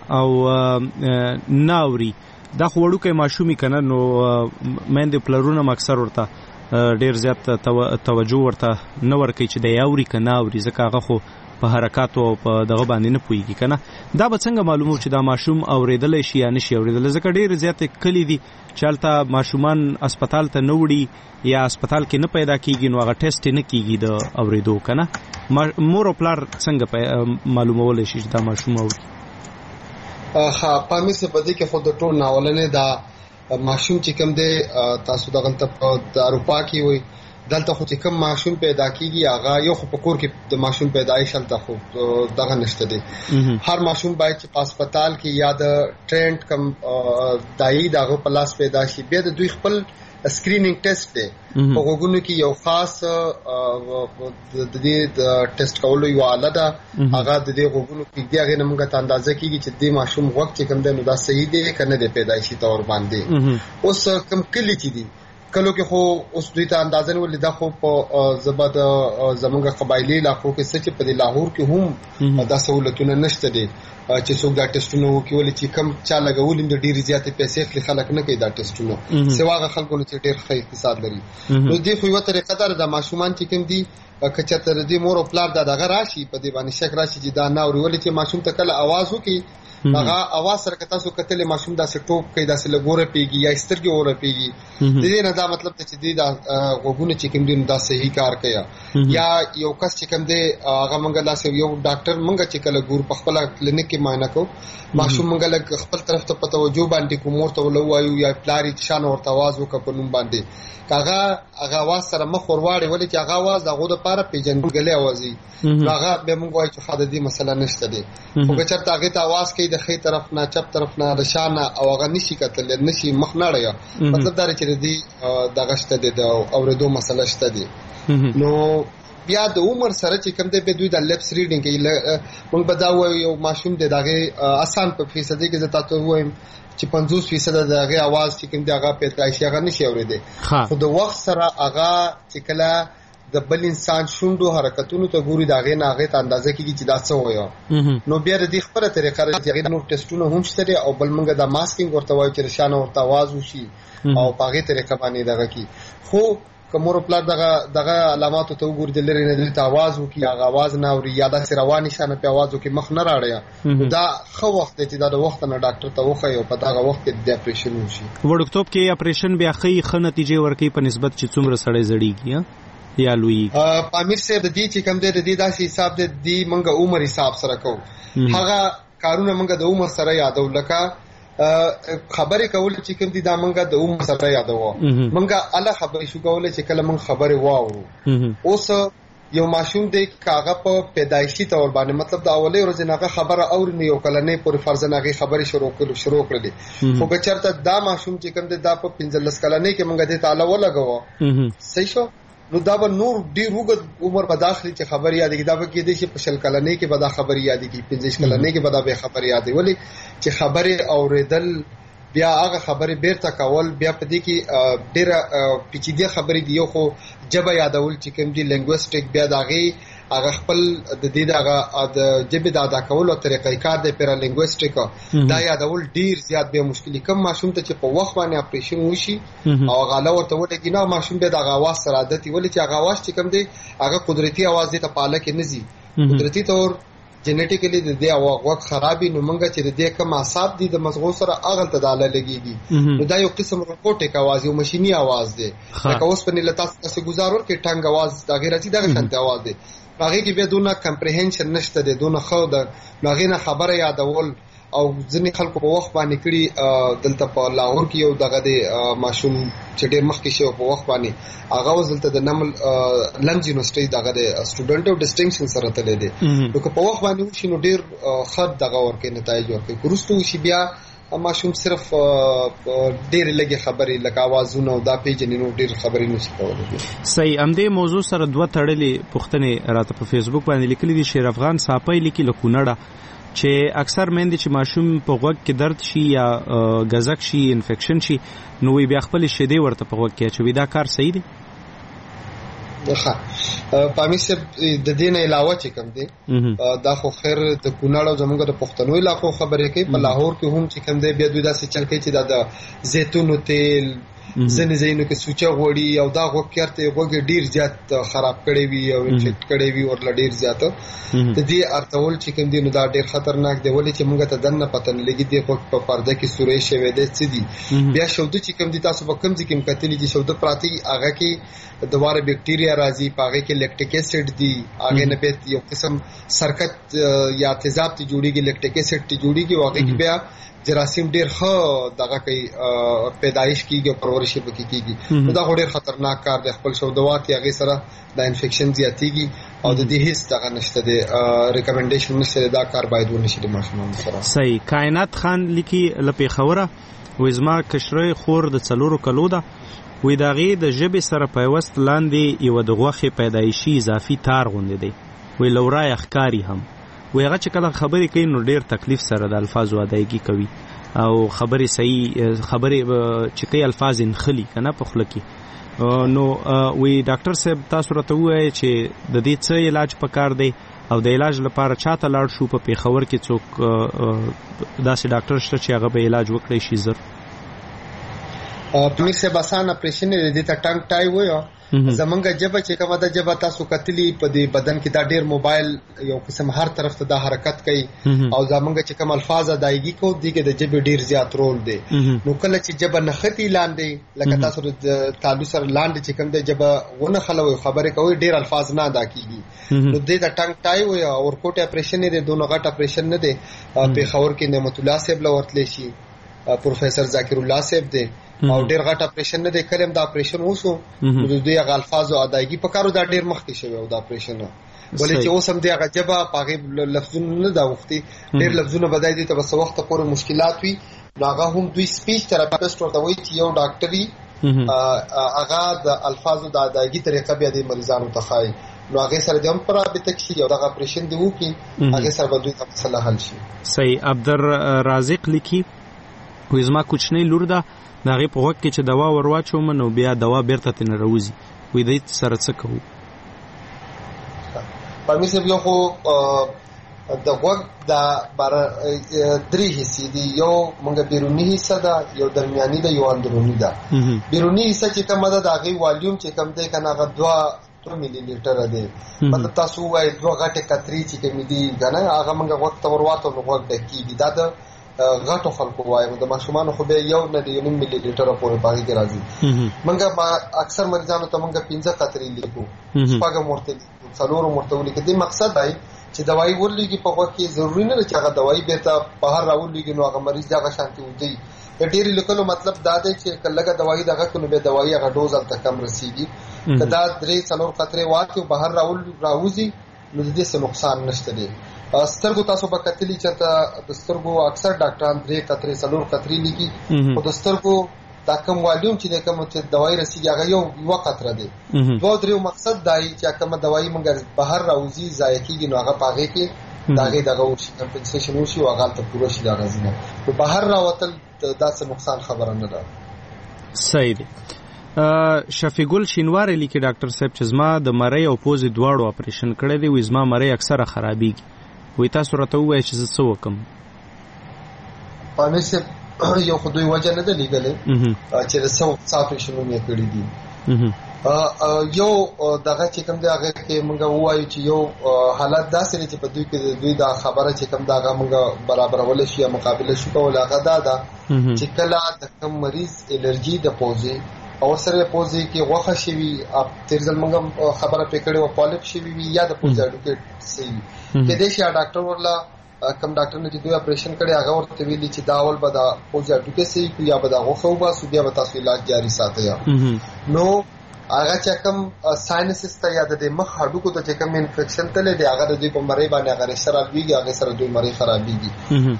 او ناوري دا خو وړوکی ماشومي کنه نو مېند پلرونه مکسر ورته ډیر زیات توجه ورته نه ورکوي چې د یاوري کنه اوري ځکه هغه خو په حرکاتو او په دغه باندې نه پويږي کنه دا به څنګه معلومو چې دا ماشوم اوریدل شي یا نشي اوریدل ځکه ډیر زیات کلی دي چالتہ ماشومان هسپتال ته نه وړي یا هسپتال کې نه پیدا کیږي نو هغه ټیسټ نه کیږي د اوریدو کنه مور او پلار څنګه معلومول شي چې دا ماشوم اوري. ها پامې څه بده کې خود ټول ناولنه دا ماشوم چې کوم دی تاسو دغه ته د اروپا کې وي دلته خو چې کوم ماشوم پیدا کیږي هغه یو خو په کور کې د ماشوم پیدایش هلته خو دغه نشته دی هر ماشوم باید چې په هسپتال کې یا د ټرینډ کم دایي دغه پلاس پیدا شي بیا د دوی خپل سکرینینګ ټیسټ دی په وګونو کې یو خاص د دې د ټیسټ کولو یو آله ده هغه د دې وګونو کې دی هغه موږ ته اندازه کیږي چې د ماشوم وخت چې کوم دی نو دا صحیح دی کنه د پیدایشي تور باندې اوس کم کلی چې دی کلو کې خو اوس دوی ته اندازه نه ولیدا خو په زبد زمونږ قبایلی علاقو کې سچ په لاهور کې هم دا سہولتونه نشته دي چې څوک دا ټیسټونه وکړي چې کم چا لګول د ډیر زیاتې پیسې خلک خلک نه کوي دا ټیسټونه سواغه خلکو نه ډیر ښه اقتصاد لري نو دې خو یو طریقه ده د ماشومان چې کوم دي کچته د دې مور او پلار دا دغه راشي په دې باندې شک راشي چې دا ناوري ولې چې ماشوم ته کله आवाज وکي هغه आवाज سره کته سو کتل ماشوم دا سټوپ کوي دا سره ګوره پیږي یا سترګې وره پیږي د دې نه دا مطلب ته چې دا غوګونه چې کوم دي دا صحیح کار کوي یا یو کس چې کوم دی هغه منګه لاس یو ډاکټر منګه چې کله ګور په خپل کلینیک کې معاینه کو ماشوم منګه خپل طرف ته په توجه باندې کوم ورته ولوایو یا پلاری شان ورته आवाज وکړ په نوم باندې هغه هغه आवाज سره مخ ورواړي ولې چې هغه आवाज هغه د پاره پیجنګلې اوازي هغه به موږ وایو چې خاطر دې مسله نشته دي خو که چېرته هغه ته आवाज کوي د خې طرف نه چپ طرف نه د شان او هغه نشي کتل نشي مخ نه لړیا مطلب دا چې دې دغه شته دي د اوریدو مسله شته دي نو بیا د عمر سره چې کوم دی به دوی د لیپس ریډینګ کې موږ به دا وایو یو ماشوم دی دغه آسان په فیصدي کې زه تاسو وایم چې پنځوس فیصد دغه आवाज چې کوم دی هغه پیدایشي هغه نشي اوریدي خو د وخت سره هغه چې کله د بل انسان شوندو حرکتونو ته ګوري دغه نه هغه ته اندازه کیږي چې دا څه وایو نو بیا د دې خبره طریقه چې هغه نور ټیسټونه هم شته او بل موږ د ماسکینګ ورته وایو چې شانه ورته आवाज وشي او په هغه طریقه باندې دغه کی خو کومور پلا دغه دغه علامات ته وګورئ د لری نه د आवाज وکي هغه आवाज نه اوري یا د رواني شانه په आवाज وکي مخ نه راړیا دا خو وخت چې دا د وخت نه ډاکټر ته وخی او په دغه وخت کې د اپریشن وشي وړکتوب کې اپریشن بیا خې خ نتیجې ورکې په نسبت چې څومره سړی زړیږي یا لوی پامیر سے د دې چې کم دی د دې داسې حساب د دې منګه عمر حساب سره کو هغه کارونه منګه د عمر سره یادو لکه خبرې کول چې کوم دي دا منګه د عمر سره یادو منګه الله خبرې شو کول چې کله من خبرې واورو اوس یو ماشوم دی کاغه په پیدایشي تور باندې مطلب د اولې ورځې نه خبره اور نه یو کله نه پر فرض نه خبرې شروع کړو شروع کړې خو که چرته دا ماشوم چې کوم دی دا په پنځلس کله نه کې منګه د تعالی ولګو صحیح شو نو دا به نور ډیر وګد عمر به داخلي چې خبر یاد کی دا به کې دي چې په شل کلنې کې به دا خبر یاد کی پنځه کلنې کې به دا به خبر یاد ولی چې خبره اوریدل بیا هغه خبره بیرته کول بیا په دې کې ډیره پیچیده خبرې دی یو خو جبه یادول چې کوم دي لینګویسټیک بیا داغي هغه خپل د دې دغه د جبه د ادا کولو طریقې کار د پیرا لینګویسټیک دا یادول ډیر زیات به مشکلي کم ماشوم ته چې په وخت باندې اپریشن وشي او غاله ورته ولګي نه ماشوم به د غواز سره عادتي ولې چې غواز چې کوم دی هغه قدرتي आवाज ته پاله کې نزي قدرتي تور جنټیکلی د دې اوغوک خرابې نو مونږ چې د دې کم اعصاب دي د مزغو سره اغل تداله لګيږي نو دا یو قسم روبوټیک आवाज یو ماشيني आवाज دی لکه اوس په نلتا څخه گزارور کې ټنګ आवाज دا غیر چې دا شانته आवाज دی هغه کې به دونه کمپریهنشن نشته دی دونه خو د هغه نه خبره یادول او ځینې خلکو په وخت باندې کړي دلته په لاهور کې یو دغه د ماشوم چې ډېر مخکې شو په وخت باندې هغه وزلته د نمل لندن یونیورسيټي دغه د سټوډنټ او ډیسټینکشن سره تللی دی نو که په وخت باندې وشي نو ډېر خد دغه ورکې نتایج ورکړي ورستو شي بیا ماشوم صرف ډېر لګي خبرې لکه आवाजونه او دا پیجن نو ډېر خبرې نشي کولای. صحیح امدې موضوع سره دوه تړلې پښتنې راته په فیسبوک باندې لیکلي دي شیر افغان صاحب لیکي له کونړه چې اکثر مېندې چې ماشوم په غوږ کې درد شي یا غزک شي انفیکشن شي نو وی بیا خپل شیدې ورته په غوږ کې اچوي دا کار صحیح دی؟ ښه پامې سه د دې نه علاوه چې کوم دی دا خو خیر د کونړ او زموږ د پښتنو علاقو خبرې کوي په لاهور کې هم چې کوم دی بیا دوی داسې چل کوي چې دا د زیتون تیل ځنې ځینو کې سوچا غوړي او دا غوکرته غوګ ډیر زیات خراب کړي وي او انفیکټ کړي وي او ډیر زیات د دې ارتول چې کوم دی نو دا ډیر خطرناک دی ولې چې موږ ته دنه پته نه لګي دی په پرده کې سورې شوي دي څه دي بیا شود چې کوم دی تاسو په کوم ځکه کوم کتلی چې شود پراتی هغه کې دواره بیکټیریا راځي پاګه کې لیکټیک اسید دی هغه نه به یو قسم سرکت یا تیزاب ته جوړیږي لیکټیک اسید ته جوړیږي هغه کې بیا جراثیم ډیر ښه دغه کوي پیدایش کیږي پرورش پکې کیږي دا ډیر خطرناک کار دی خپل شودوات هغه سره د انفیکشن زیاتیږي او د دې هیڅ دغه نشته دی ریکمنډیشن نشته دا کار باید ونشي د ماشومان سره. صحیح کائنات خان لیکي لپی خوره وزما کشره خور د څلورو کلو ده وې داغه د جبه سره پیوست لاندې یو د غوخه پیدایشي اضافي تار غوندې دی وې لورای اخکاری هم وې هغه چې کله خبرې کوي نو ډېر تکلیف سره د الفاظو ادایګي کوي او خبرې صحیح خبرې چې کوي الفاظ انخلي کنه په خله کې نو وې ډاکټر صاحب تاسو راته وایي چې د دې څه علاج پکار دی او د علاج لپاره چاته لاړ شو په پیښور کې څوک داسې ډاکټر شته چې هغه به علاج وکړي شي زر پمیر سے باسان اپریشن دې ته ټنګ ټای وایو زمونږ جبه چې کومه د جبه تاسو کتلی په دې بدن کې دا ډیر موبایل یو قسم هر طرف ته دا حرکت کوي او زمونږ چې کوم الفاظ ادایګي کو دي کې د جبه ډیر زیات رول دی نو کله چې جبه نختی لاندې لکه تاسو د تعلق سره لاندې چې کوم د جبه ونه خلوي خبره کوي ډیر الفاظ نه ادا کیږي نو دې د ټنګ ټای وي او کوټ اپریشن دې دوه غټ اپریشن نه دی په خور کې نعمت الله صاحب لورتلی شي پروفیسور ذاکر الله صاحب دی او ډیر غټ اپریشن نه دی کلم دا اپریشن وسو نو دوی هغه الفاظ او ادایګي په کارو دا ډیر مخکې شوی او دا اپریشن ولې چې اوس هم دی هغه جبه پاغه لفظونه نه دا وختي ډیر لفظونه بدای دي ته بس وخت پورې مشکلات وي هغه هم دوی سپیچ تراپیسټ ورته وایي چې یو ډاکټري هغه د الفاظو د ادایګي طریقه بیا د مریضانو ته خای نو هغه سره د هم پر رابطه کې یو دغه اپریشن دی وو کې هغه سره به دوی ته مسله حل شي. صحیح عبدالرازق لیکي وې زما کوچنی لور ده دا غي په وخت کې چې دوا ورواچوم نو بیا دوا بیرته تن راوځي وې دې سره څه کوو په مثل یو خو د وخت دا بار درې حصے دي یو مونږه بیرونی حصہ ده یو درمیاني ده یو اندرونی ده بیرونی حصہ چې کومه ده دا غي والیوم چې کوم ده کنه غ دوا two ملي لیټر ده مطلب تاسو وای دوه غټه کتري چې کوم دي کنه هغه مونږه وخت ورواته نو وخت د کیږي دا د غټو خلکو وایي د ماشومان خو به یو نه دی نیم ملي لیټر پورې پاګه کې راځي منګه اکثر مریضانو ته منګه پنځه قطرې لیکو شپږه مرته څلور مرته لیکو د مقصد دی چې دوايي ورلېږي په وخت کې ضروري نه چې هغه دوايي به ته بهر راولېږي نو هغه مریض هغه شانتي ودی د ډېری لیکلو مطلب دا دی چې کله دوايي دغه کنه به دوايي هغه ډوز الته کم رسیږي کدا درې څلور قطرې واکه بهر راول راوځي نو د دې څه نقصان نشته دی. سترګو تاسو په کتلی چې د سترګو اکثر ډاکټران درې قطرې څلور قطرې لیکي او د سترګو دا کوم والیوم چې د کوم ته دوايي رسیږي هغه یو یو قطره دی دوه درې مقصد دی چې کوم دوايي مونږ بهر راوځي ضایع کیږي نو هغه پاغه کې داغه دغه وشي کمپنسیشن وشي او هغه ته پوره شي دا غزنه په بهر راوتل دا څه نقصان خبره نه ده. صحیح دی. شفیقل شینوار لیکي ډاکټر صاحب چې زما د مری او پوزې دواړو اپریشن کړی دی، وې زما مری اکثره خرابېږي، وې تاسو راته ووایئ چې زه څه وکړم؟ پامیر صاحب یو خو دوی وجه نه ده لیږلې چې د څه اپریشنونه یې کړي دي. یو دغه چې کوم دی هغه کې موږ ووایو چې یو حالت داسې دی چې په دوی کې دوی دا خبره چې کوم دا هغه موږ برابرول شي یا مقابله شو کول هغه دا ده چې کله د کوم مریض الرجی د پوزې او سره پوزې کې غوښه شي وي تیر ځل موږ خبره پې کړې و پالیپ شي وي یا د پوزې اډوکیټ شي کې دې شي ډاکټر ورلا کم ډاکټر نه چې دوی اپریشن کړي هغه ورته ویلي چې دا اول به د پوزې اډوکیټ شي یا به د غوښه وباسو بیا به تاسو علاج جاري ساتئ. نو هغه چې کوم ساينسز ته یا د مخ هډوکو ته چې کوم انفیکشن تللی دی هغه د دوی په مری باندې هغه سره لویږي هغه سره دوی مری خرابېږي.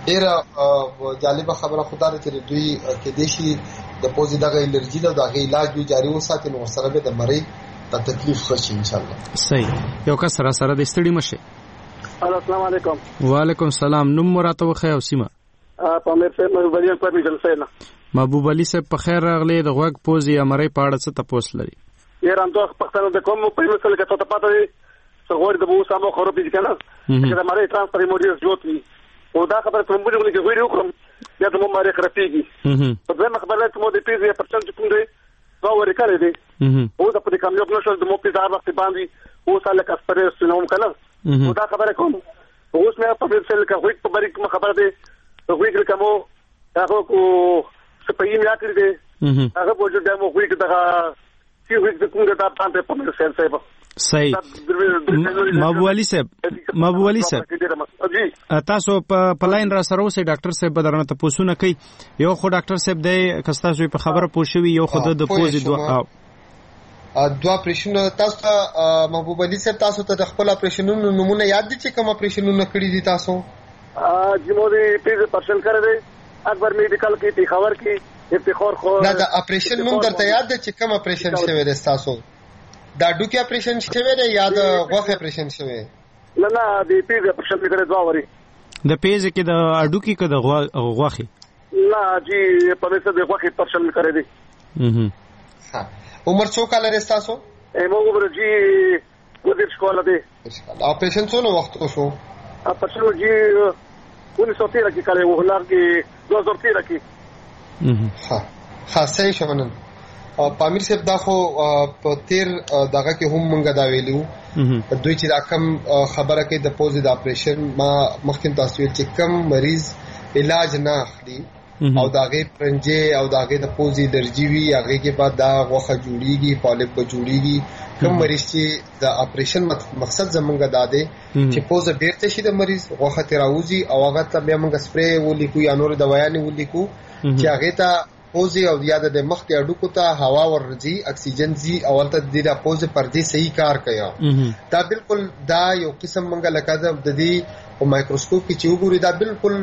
ډېر جالبه خبره خو دا ده چې دوی کې دې شي د پوزې دغه الرجي ده دغه علاج دوی جاري وساتي نو سره به د مری په تکلیف خوشي ان شاء الله. صحیح. یو کس سره سره د ستړي مشه. السلام علیکم. وعلیکم السلام. نوم مراته وخی او سیمه؟ پامیر صاحب محبوب علي پر جلسه نه. محبوب علي صاحب په خیر راغلی. د غوږ پوزې یا مری په اړه څه تاسو لري؟ یاره هم دوه پښتنو د کوم په مثال کې ته پاتې دي څنګه د بو سمو خراب دي کنه چې د مری ترانسفر ایموډیوس جوړ وي او دا خبره ته موږ موږ کې ویډیو کوم یا د مو مری خرابېږي په دغه خبره ته مو د پیزي پرسنټ کوم دی نو ورکړې دي او د پدې کامیاب نشو د مو په ځای وخت باندې او ساله کسپرس نوم کنه او دا خبره کوم اوس مې په مثال کې وایي په بریک خبره ده وایي چې کوم هغه کو سپېیم یا کړی دي هغه په جوړ دمو وایي دغه صحیح. محبوب علي صاحب محبوب علي صاحب تاسو په لاین را سره اوسئ. ډاکټر صاحب به درنه تاسو نه کوي. یو خو ډاکټر صاحب دی که تاسو په خبره پوه شوي یو خو د پوزې دوه دوه اپریشنونه تاسو ته محبوب علي صاحب تاسو ته د خپل اپریشنونو نمونه یاد دي چې کوم اپریشنونه کړی دي تاسو؟ جمهوری پیز پرشن کړی دی اکبر میډیکل کې پیښور کې افتخار خو دا د اپریشن نوم درته یاد دی چې کوم اپریشن شوی دی تاسو؟ دا ډوکی اپریشن شوی دی یا د غوښه اپریشن شوی؟ نه نه د پیز اپریشن کړی دا وری د پیز کې د اډوکی کې د غوښه نه جی په مثال د غوښه اپریشن کړی دی. ها عمر څو کال لري تاسو؟ مو عمر جی ودې شکول دی. اپریشن څو وخت شو؟ اپریشن جی ونی سو تیرا کې کړی و هلار کې دوه هزار تیرا کې. ها ها صحیح شمنن. پامیر صاحب دا خو په تیر دغه کې هم مونږ دا ویلو دوی چې دا کم خبره کې د پوزې د اپریشن ما مخکې تاسو چې کم مریض علاج نه اخلي او داغه پرنجه او داغه د پوزې درجی وی هغه کې بعد دا غوخه جوړیږي پالیپ به جوړیږي. کم مریض چې د اپریشن مقصد زمونږ داده چې پوزه بیرته شي د مریض غوخه تراوزی او هغه ته بیا مونږ سپری ولیکو یا نور دوايانې ولیکو چې هغه ته پوزې او یا د مخ کې اډوکو ته هوا ورځي اکسیجن زی اول ته د پوزې پردې صحیح کار کوي. دا بالکل دا یو قسم منګه لکه د دې او مایکروسکوپ کې چې وګوري دا بالکل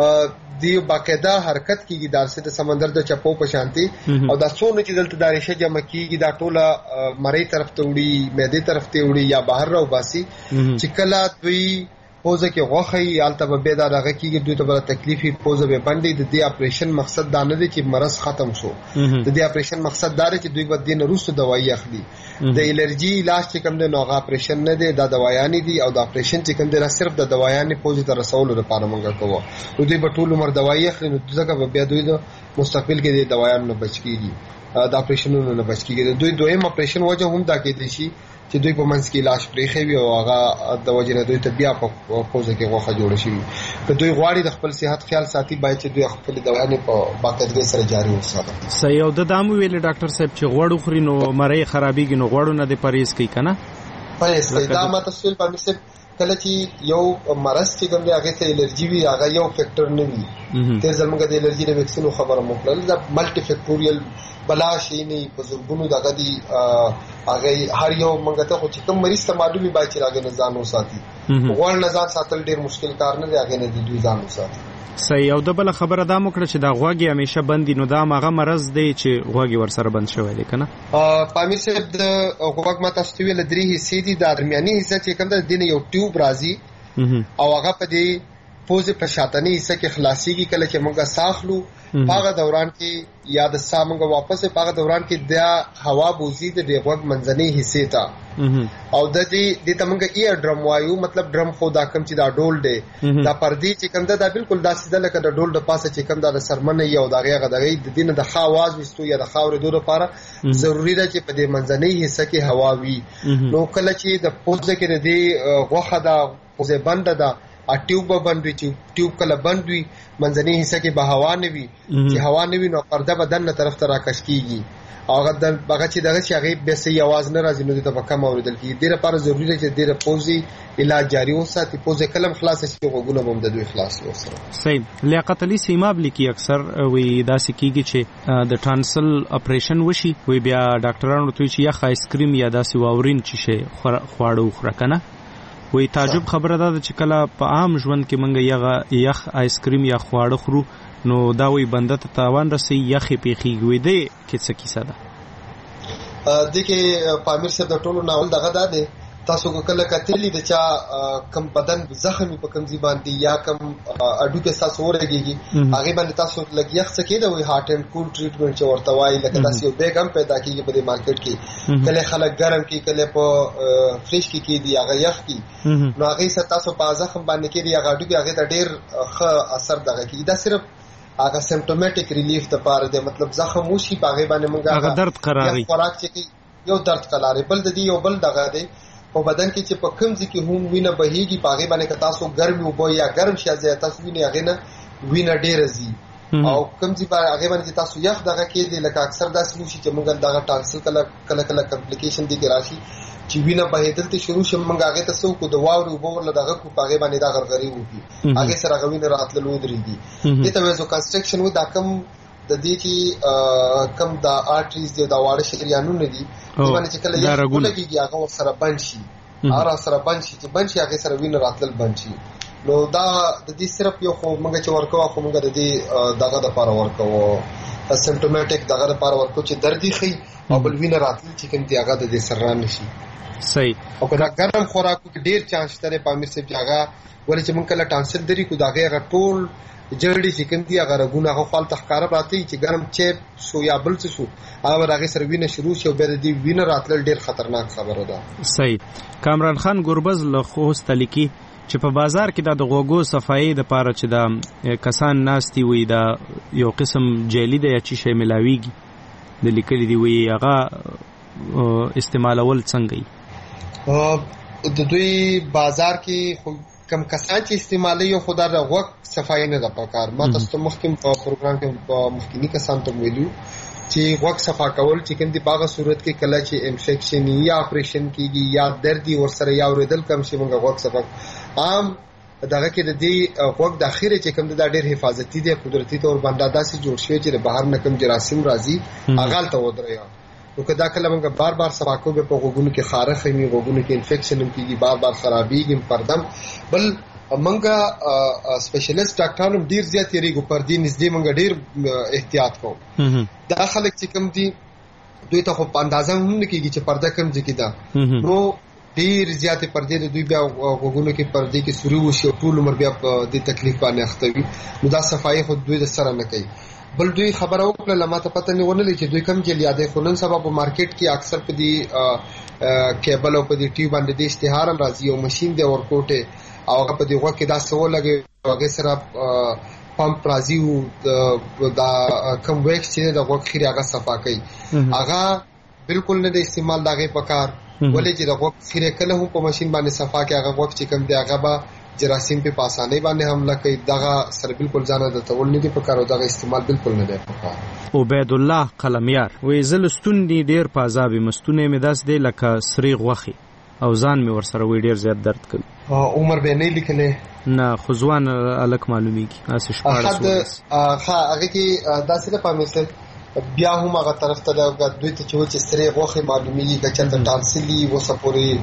دی باقاعده حرکت کیږي داسې د سمندر د چپو په شانتي او دا څونه چې دلته د ریشه جمع کیږي دا ټوله مری طرف ته وړي معده طرف ته وړي یا بهر راو باسي چې کله دوی پوزه کې غوخه یالته به به دا راغی کیږي دوی ته بل تکلیفي پوزه به باندې د دې اپریشن مقصد دا نه دی چې مرض ختم شو. د دې اپریشن مقصد دا دی چې دوی به دین روسو دوايي اخلي. د الرجی علاج چې کوم دی نو غا اپریشن نه دی دا دوايانې دي او د اپریشن چې کوم دی صرف د دوايانې پوزه ته رسول لپاره مونږ کوو. دوی به ټول عمر دوايي اخلي نو ځکه به بیا دوی د مستقبل کې د دوايانو نه بچ کیږي د اپریشنونو نه بچ کیږي. دوی دویم اپریشن وجه هم دا کې دي شي چې دوی په منځ کې علاج پرېخي وي او هغه د وجه نه دوی ته بیا په پوزه کې غوښه جوړ شي. که دوی غواړي د خپل صحت خیال ساتي باید چې دوی خپل دوايانې په باقاعدګۍ سره جاري وساتي. صحیح. او د دامو ویل ډاکټر صاحب چې غوړو خوري نو مری خرابېږي نو غوړو نه د پرهیز کوي کنه؟ پرهیز کوي. دا ما تفصیل په مثال کله چې یو مرض چې کوم دی هغه ته الرجی وي هغه یو فیکٹر نه وي. تیر زموږ د الرجی د ویکسینو خبره مخلل دا ملټي فیکټوریل بلا شي نه په زورګونو دغه دی هغه هر یو منګه ته چې کوم مریض ته معلومي باید چې راغی نه ځان وساتي. غوړ نه ځان ساتل ډیر مشکل کار نه دی هغه نه دی دوی ځان وساتي. صحیح. او د بل خبره دا مو کړه چې دا غوږی همیشه بندي، نو دا هغه مرض دی چې غوږی ورسره بند شوی دی کنه؟ پامیر صاحب د غوږ ما تاسو ته ویل درې حصې دي. د درمیاني حصہ چې کوم د دین یو ټیوب راځي او هغه په دې پوزې په شاتنی حصہ کې خلاصيږي. کله چې موږ ساخلو هغه دوران کې یا د سامنګ واپس په هغه دوران کې د هوا بوزي د غوږ منځنۍ حصے ته او د دې د تمنګ ایر ډرم وایو، مطلب ډرم خو دا کم چې دا ډول دی دا پردي چې کوم دا بالکل دا سیده لکه د ډول د پاسه چې کوم دا سرمنه یو دا غیغه دغه د دینه د خواز وستو یا د خاور دوه لپاره ضروری ده چې په دې منځنۍ حصہ کې هوا وي. نو کله چې د پوزه کې د دې غوخه دا پوزه بند ده ا ټیوب بند وي، چې ټیوب کله بند وي منځنۍ حصہ کې به هوا نه وي، چې هوا نه وي نو پرده بدن نه طرف ته راکش کیږي او هغه د هغه چې دغه شي هغه به سي आवाज نه راځي نو د په کم اوریدل کیږي. ډیره لپاره ضروری ده چې ډیره پوزي علاج جاری وساتي، پوزه کلم خلاص شي غوګونه هم د دوی خلاص وسره. صحیح. لیاقت علي سیماب لیکي اکثر وی داسې کیږي چې د ټانسل اپریشن وشي، وی بیا ډاکټرانو ته چې یا آیس کریم یا داسې واورین چې شي خواړه وخوره کنه. وی تعجب خبره ده چې کله په عام ژوند کې منګه یغه یخ آیس کریم یا خواړه خورو نو دا وی بنده ته تاوان رسي یخې پیخي وي دی کې څه کیسه ده؟ د کې پامیر صاحب د ټولو ناول دغه ده تاسو کله کتلی د چا کم بدن زخمی په کم ځبان دي یا کم اډو کې تاسو ورګيږي هغه باندې تاسو لګ یخ څه کېده وي هارت اند کول ټریټمنټ چې ورته وایي لکه تاسو یو بیگ هم پیدا کیږي په مارکیټ کې، کله خلک ګرم کې کله په فریش کې کې دي هغه یخ کې نو هغه ست تاسو په زخم باندې کې دی هغه اډو کې هغه ته ډیر ښه اثر دغه کې دا صرف هغه سمپټومټیک ریلیف ته پاره دی، مطلب زخم وشي پاغه باندې مونږه هغه درد قراري خوراک چې یو درد قراري بل د دې یو بل دغه دی په بدن کې چې په کوم ځای کې هم وینه بهيږي پاغه باندې که تاسو ګرمي وبو یا ګرم شي ځای تاسو وینه هغه نه وینه ډیر زی او کوم ځای باندې هغه باندې تاسو یخ دغه کې دی لکه اکثر داسې وشي چې مونږ دغه ټانسل کله کله کله کمپلیکیشن دي کې راشي چې وینه بهیدل ته شروع شي مونږ هغه ته سو کو د واوري وبو له دغه کو پاغه باندې دا غرغري وږي هغه سره غوینه راتللو درېږي دې ته وځو کنسټرکشن و دا کم د دې چې کم د آرټریز دی دا واړه شریانونه دي باندې چې کله یو لګيږي هغه سره بند شي اره سره بند شي چې بند شي هغه سره وینه راتلل بند شي نو دا د دې صرف یو خو موږ چې ورکو خو موږ د دې دغه د لپاره ورکو سمپټومټیک دغه لپاره ورکو چې دردي خي او بل وینه راتلل چې کوم دی هغه د دې سره نشي. صحیح. او کله ګرم خوراکو کې ډیر چانس ترې پامیر سي جګه ولې چې موږ کله ټانسل دري کو دغه غټول جړډي چې کوم دی هغه رګونه هغه خپل تخکاره راته چې ګرم چپ شو یا بل څه شو هغه راغی سره وینه شروع شو به د دې وینه راتلل ډیر خطرناک خبره ده. صحیح. کامران خان ګوربز له خوست لیکي چې په بازار کې د غوګو صفایي د پاره چې د کسان ناشتي وي دا یو قسم جیلی دی چې شی ملاویږي د لیکلي دی وي هغه استعمالول څنګه د دوی بازار کې خو کم کسان چې استعمالي یو خدای د غوږ صفایي نه د پکار ما تاسو مخکې په پروګرام کې په مخکینی کسان ته ویلو چې غوږ صفا کول چې کوم دی باغه صورت کې کله چې انفیکشن یا اپریشن کیږي یا دردي ورسره یا ورېدل کم شي موږ غوږ صفا عام دغه کې د دې غوږ د اخیره چې کوم د ډېر حفاظتي دی قدرتي تور باندې داسې جوړ شوی چې بهر نه کوم جراثیم راځي اغال ته ودریا نو کدا کله موږ بار بار صفا کوو په غوږونو کې خارخ می غوږونو کې انفیکشن هم کیږي بار بار خرابېږي پردم بل منګه سپیشلیست ډاکټرانو ډیر زیات یریږي پر دې نږدې منګه ډیر احتیاط کوو دا خلک چې کوم دي دوی ته په اندازه هم نه کیږي چې پرده کم ځکه دا نو ډیر زیات پردې د دوی بیا غوګونو کې پردې کې سوري وشي ټول عمر بیا د تکلیف باندې اختوي نو دا صفایي خو دوی د سره نه کوي بل دوی خبره وکړه لمه ته پته نه ونلې چې دوی کم جل یادې خلن سبب په مارکیټ کې اکثر په دې کیبل او په دې ټي باندې د اشتهار راځي او ماشين دی ورکوټه او هغه په دې وخت کې دا سو لګي هغه سره پمپ راځي او دا کم ویکس چې د وخت خیر هغه صفا کوي هغه بالکل نه د استعمال دغه پکار ولې چې د وخت خیر کله هم په ماشين باندې صفا کوي هغه وخت چې کم دی هغه با جراثیم په پاسانه باندې حمله کوي دغه سره بالکل ځانه د تول نه دی پکار او دغه استعمال بالکل نه دی پکار. عبید الله قلمیار وې زلستون دی ډیر پازابي مستونه مې داس دی لکه سری غوخي او ځان مې ور سره وې ډیر زیات درد کوي عمر به نه لیکله نه خزوان الک معلومیږي اسه شپاړس ها هغه کې داسې په مثال بیا هم هغه طرف ته د دوی ته چې سری غوخي معلومیږي چې د ټانسلی و سپوري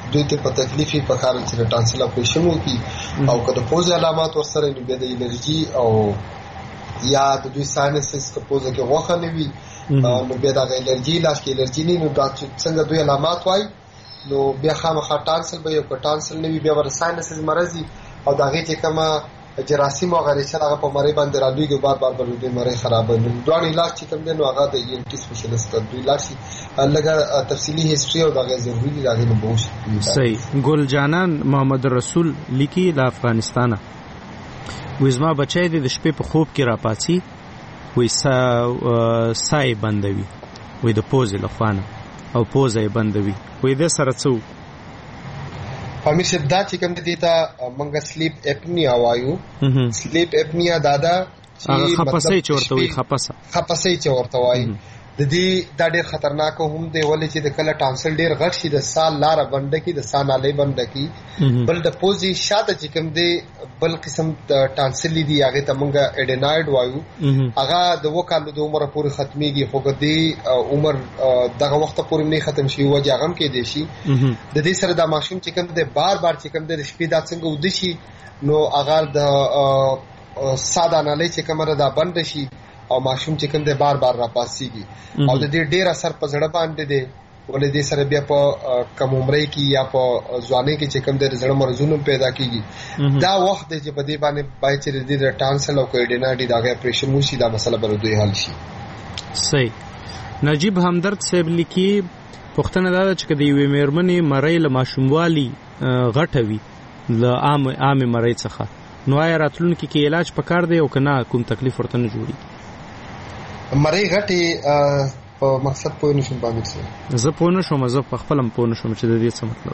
دوی ته په تکلیفي په کار چې ټانسل اپریشن وکړي او که د پوزې علامات ورسره نو بیا د الرجي او یا د دوی ساینسز که پوزه کې غوښه نه وي نو بیا د الرجي علاج کې الرجي نه نو دا څنګه دوی علامات وایي نو بیا خامخا ټانسل به یو که ټانسل نه وي بیا ور ساینسز مرضی او د هغې چې کومه جراثیم او غریشه هغه په مری باندې رالویږي بار بار بر دې مری خراب نو دوه علاج چې کوم دی نو هغه د ای ان ټي سپیشلیست دوی علاج لږه تفصیلی هیستوري او دغه ضروري دي دغه نه بوش صحیح. ګل جانان محمد رسول لیکي د افغانستانه وزما بچی د شپې په خوب کې راپاتې وې سا سای بندوي وې د پوزې لخوانه او پوزې بندوي وې د سره څو امیر صاحب دا چې کوم دي ته منګه سلیپ اپنیا وایو سلیپ اپنیا دادا چې خپسې چورته وي خپسه خپسې چورته وایي د دې دا ډېر خطرناک هم دی ولې چې د کله ټانسل ډېر غټ شي د سال لار بند کی د سان علي بند کی بل د پوزي شاته چې کوم دی بل قسم ټانسل دي هغه ته مونږه اډیناید وایو هغه د وکالو د عمر پورې ختميږي خو د عمر دغه وخت پورې نه ختم شي وجه غم کې دي شي د دې سره د ماشوم چې کوم دی بار بار چې کوم دی شپې دا څنګه ود شي نو هغه د ساده نه لې چې کومه دا بند شي او ماشوم چې کوم دی بار بار را پاسيږي او د دې ډېر اثر په زړه باندې دی ولې دې سره بیا په کم عمرۍ کې یا په ځوانۍ کې چې کوم دی زړه مرزونه پیدا کیږي دا وخت دی چې په دې باندې پای چې د ټانسل او کوډیناډي دغه اپریشن وشي دا مسله بر دوی حل شي. صحیح. نجیب همدرد صاحب لیکي پښتنه دا چې د یوې مېرمنې مړی له ماشوموالي غټه وي له عام عام مړی څخه نو آیا راتلونکي کې علاج پکار دی او کنه کوم تکلیف ورته نه جوړي؟ مړی غټي په مقصد پوه نشم باندې څه زه پوه نشم زه په خپل پوه نشم چې د دې څه مطلب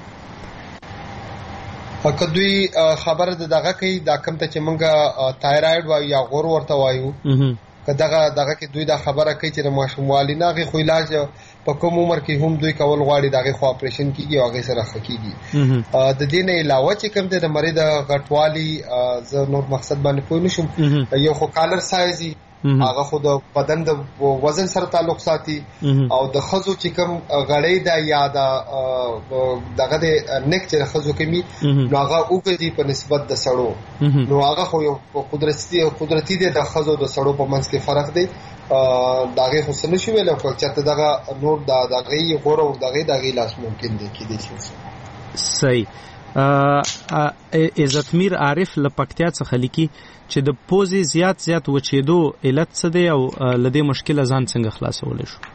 که دوی خبره دغه کوي دا کوم ته چې مونږه تایراید وایو یا غور ورته وایو که دغه دغه کې دوی دا خبره کوي چې د ماشوموالي نه غي خو علاج په کوم عمر کې هم دوی کول غواړي دغه خو اپریشن کیږي او هغه سره خکېږي د دې نه علاوه چې کوم د مریض غټوالي زه نور مقصد باندې پوه نشم یو خو کالر سایز هغه خو د بدن د وزن سره تعلق ساتي او د خزو چې کوم غړې دا یا د دغه د نیک چې خزو کمی نو هغه وګړي په نسبت د سړو نو هغه خو یو قدرتي قدرتي د خزو د سړو په منځ کې فرق دی داغه خو سن شو ویل خو چې دغه نور د دغه غوړ او دغه دغه لاس ممکن دی کې دي. صحیح. عزتمیر عارف لپکتیا څخه لیکي چې د پوزې زیات زیات وچېدو علت څه دی او لدې مشکل ځان څنګه خلاصول شو؟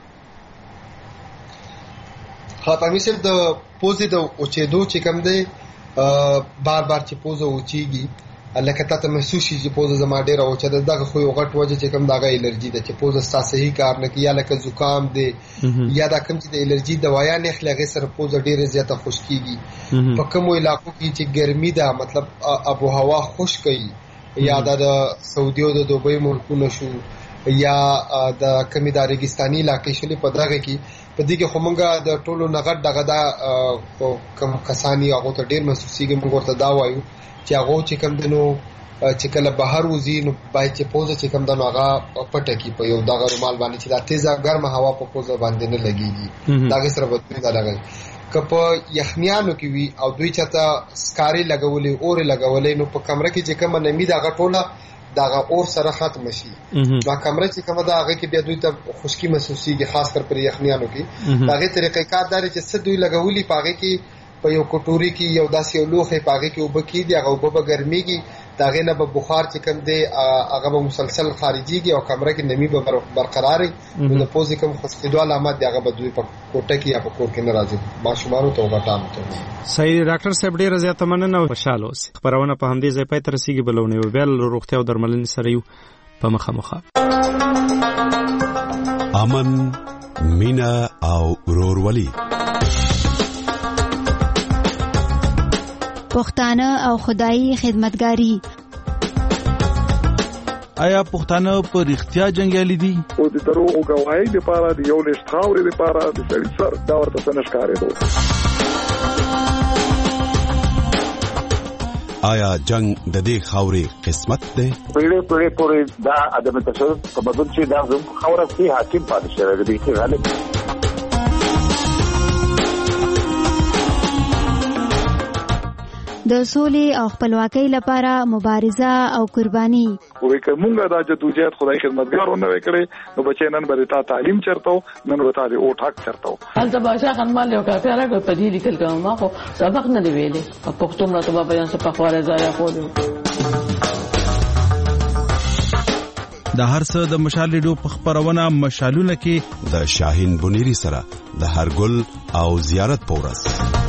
خاطر مثل د پوزې د وچېدو چې کوم دی بار بار چې پوزه وچېږي لکه تاسو محسوس شي چې پوزه زما ډیره وچه ده دغه خو یو غټ وجه چې کوم دغه الرجی ده چې پوزه ستاسو صحیح کار نه کوي یا لکه زکام دی یا دا کوم چې د الرجی دوايا نه خلګي سره پوزه ډیره زیاته خشکیږي په کوم علاقو کې چې ګرمي ده مطلب ابو هوا خشک وي یا د سعودي او د دوبۍ ملکونو شو یا د کمی د ریګستاني علاقې شلې په دغه کې په دې کې خمونګه د ټولو نغټ دغه دا کم کسانی هغه ته ډیر محسوسيږي موږ ورته دا وایو چې هغه چې کوم دنو چې کله بهر وزي نو باید چې پوزه چې کوم دنو هغه پټه کی په یو دغه رومال باندې چې دا تیزه ګرمه هوا په پوزه باندې نه لګيږي دا سره بدوي دا لګي کپ یخنیانو کې وی او دوی چاته سکاري لګولې اور لګولې نو په کمره کې چې کوم نمی دا غټوله داغه اور سره ختم شي دا کمره چې کومه دا هغه کې بیا دوی ته خشکی محسوسيږي خاص کر پر یخنیانو کې داغه طریقې کار دار چې څه دوی لګولې پاغه کې په یو کټوري کې یو داسې یو لوخه پاغه کې وبکی دی هغه وب ګرميږي داغه نه به بخار چې کوم دی هغه به مسلسل خارجيږي او کمره کې نمی به برقراري نو په پوزې کوم خصکېدو علامات دی هغه به دوی په کوټه کې یا په کور کې ناراضي ماشومان ته وګټام ته. صحیح ډاکټر صاحب ډیر زیاته مننه او خوشاله اوسئ. خبرونه په همدې ځای پای ته رسیدي بلونه او بل روغتیا او درملنې سره یو په مخه مخه. امن مینا او ورورولي پښتانه او خدایي خدمتګاری. آیا پښتانه په رښتیا جنگیالي دي؟ او د دروغ غواړي د پاره د یو لښت خاورې د پاره د سړي سر دا ورته څنګه ښکارې دو. آیا جنگ د دې خاورې قسمت ده؟ پیړې پیړې پورې دا ادم تشدد په بدل چې دا زموږ خاوره کې حاکم پاتې شوی دی چې غالب د سولې او خپلواکۍ لپاره مبارزه او قرباني. وې کومه دا جدوجہد خدای خدمتګارونه وکړي نو بچی نن به تا تعلیم چرته نن به تا دې او ټاک چرته هلته بادشاہ خانمال یو کافي راغی په دې لیکل کوم ما خو سبق نه دی ویلې په پښتو مړه ته بیان څه په خواره ځای خو د هر څه د مشال ریډیو په خبرونه مشالونه کې د شاهین بنيري سره د هر ګل او زیارت پورس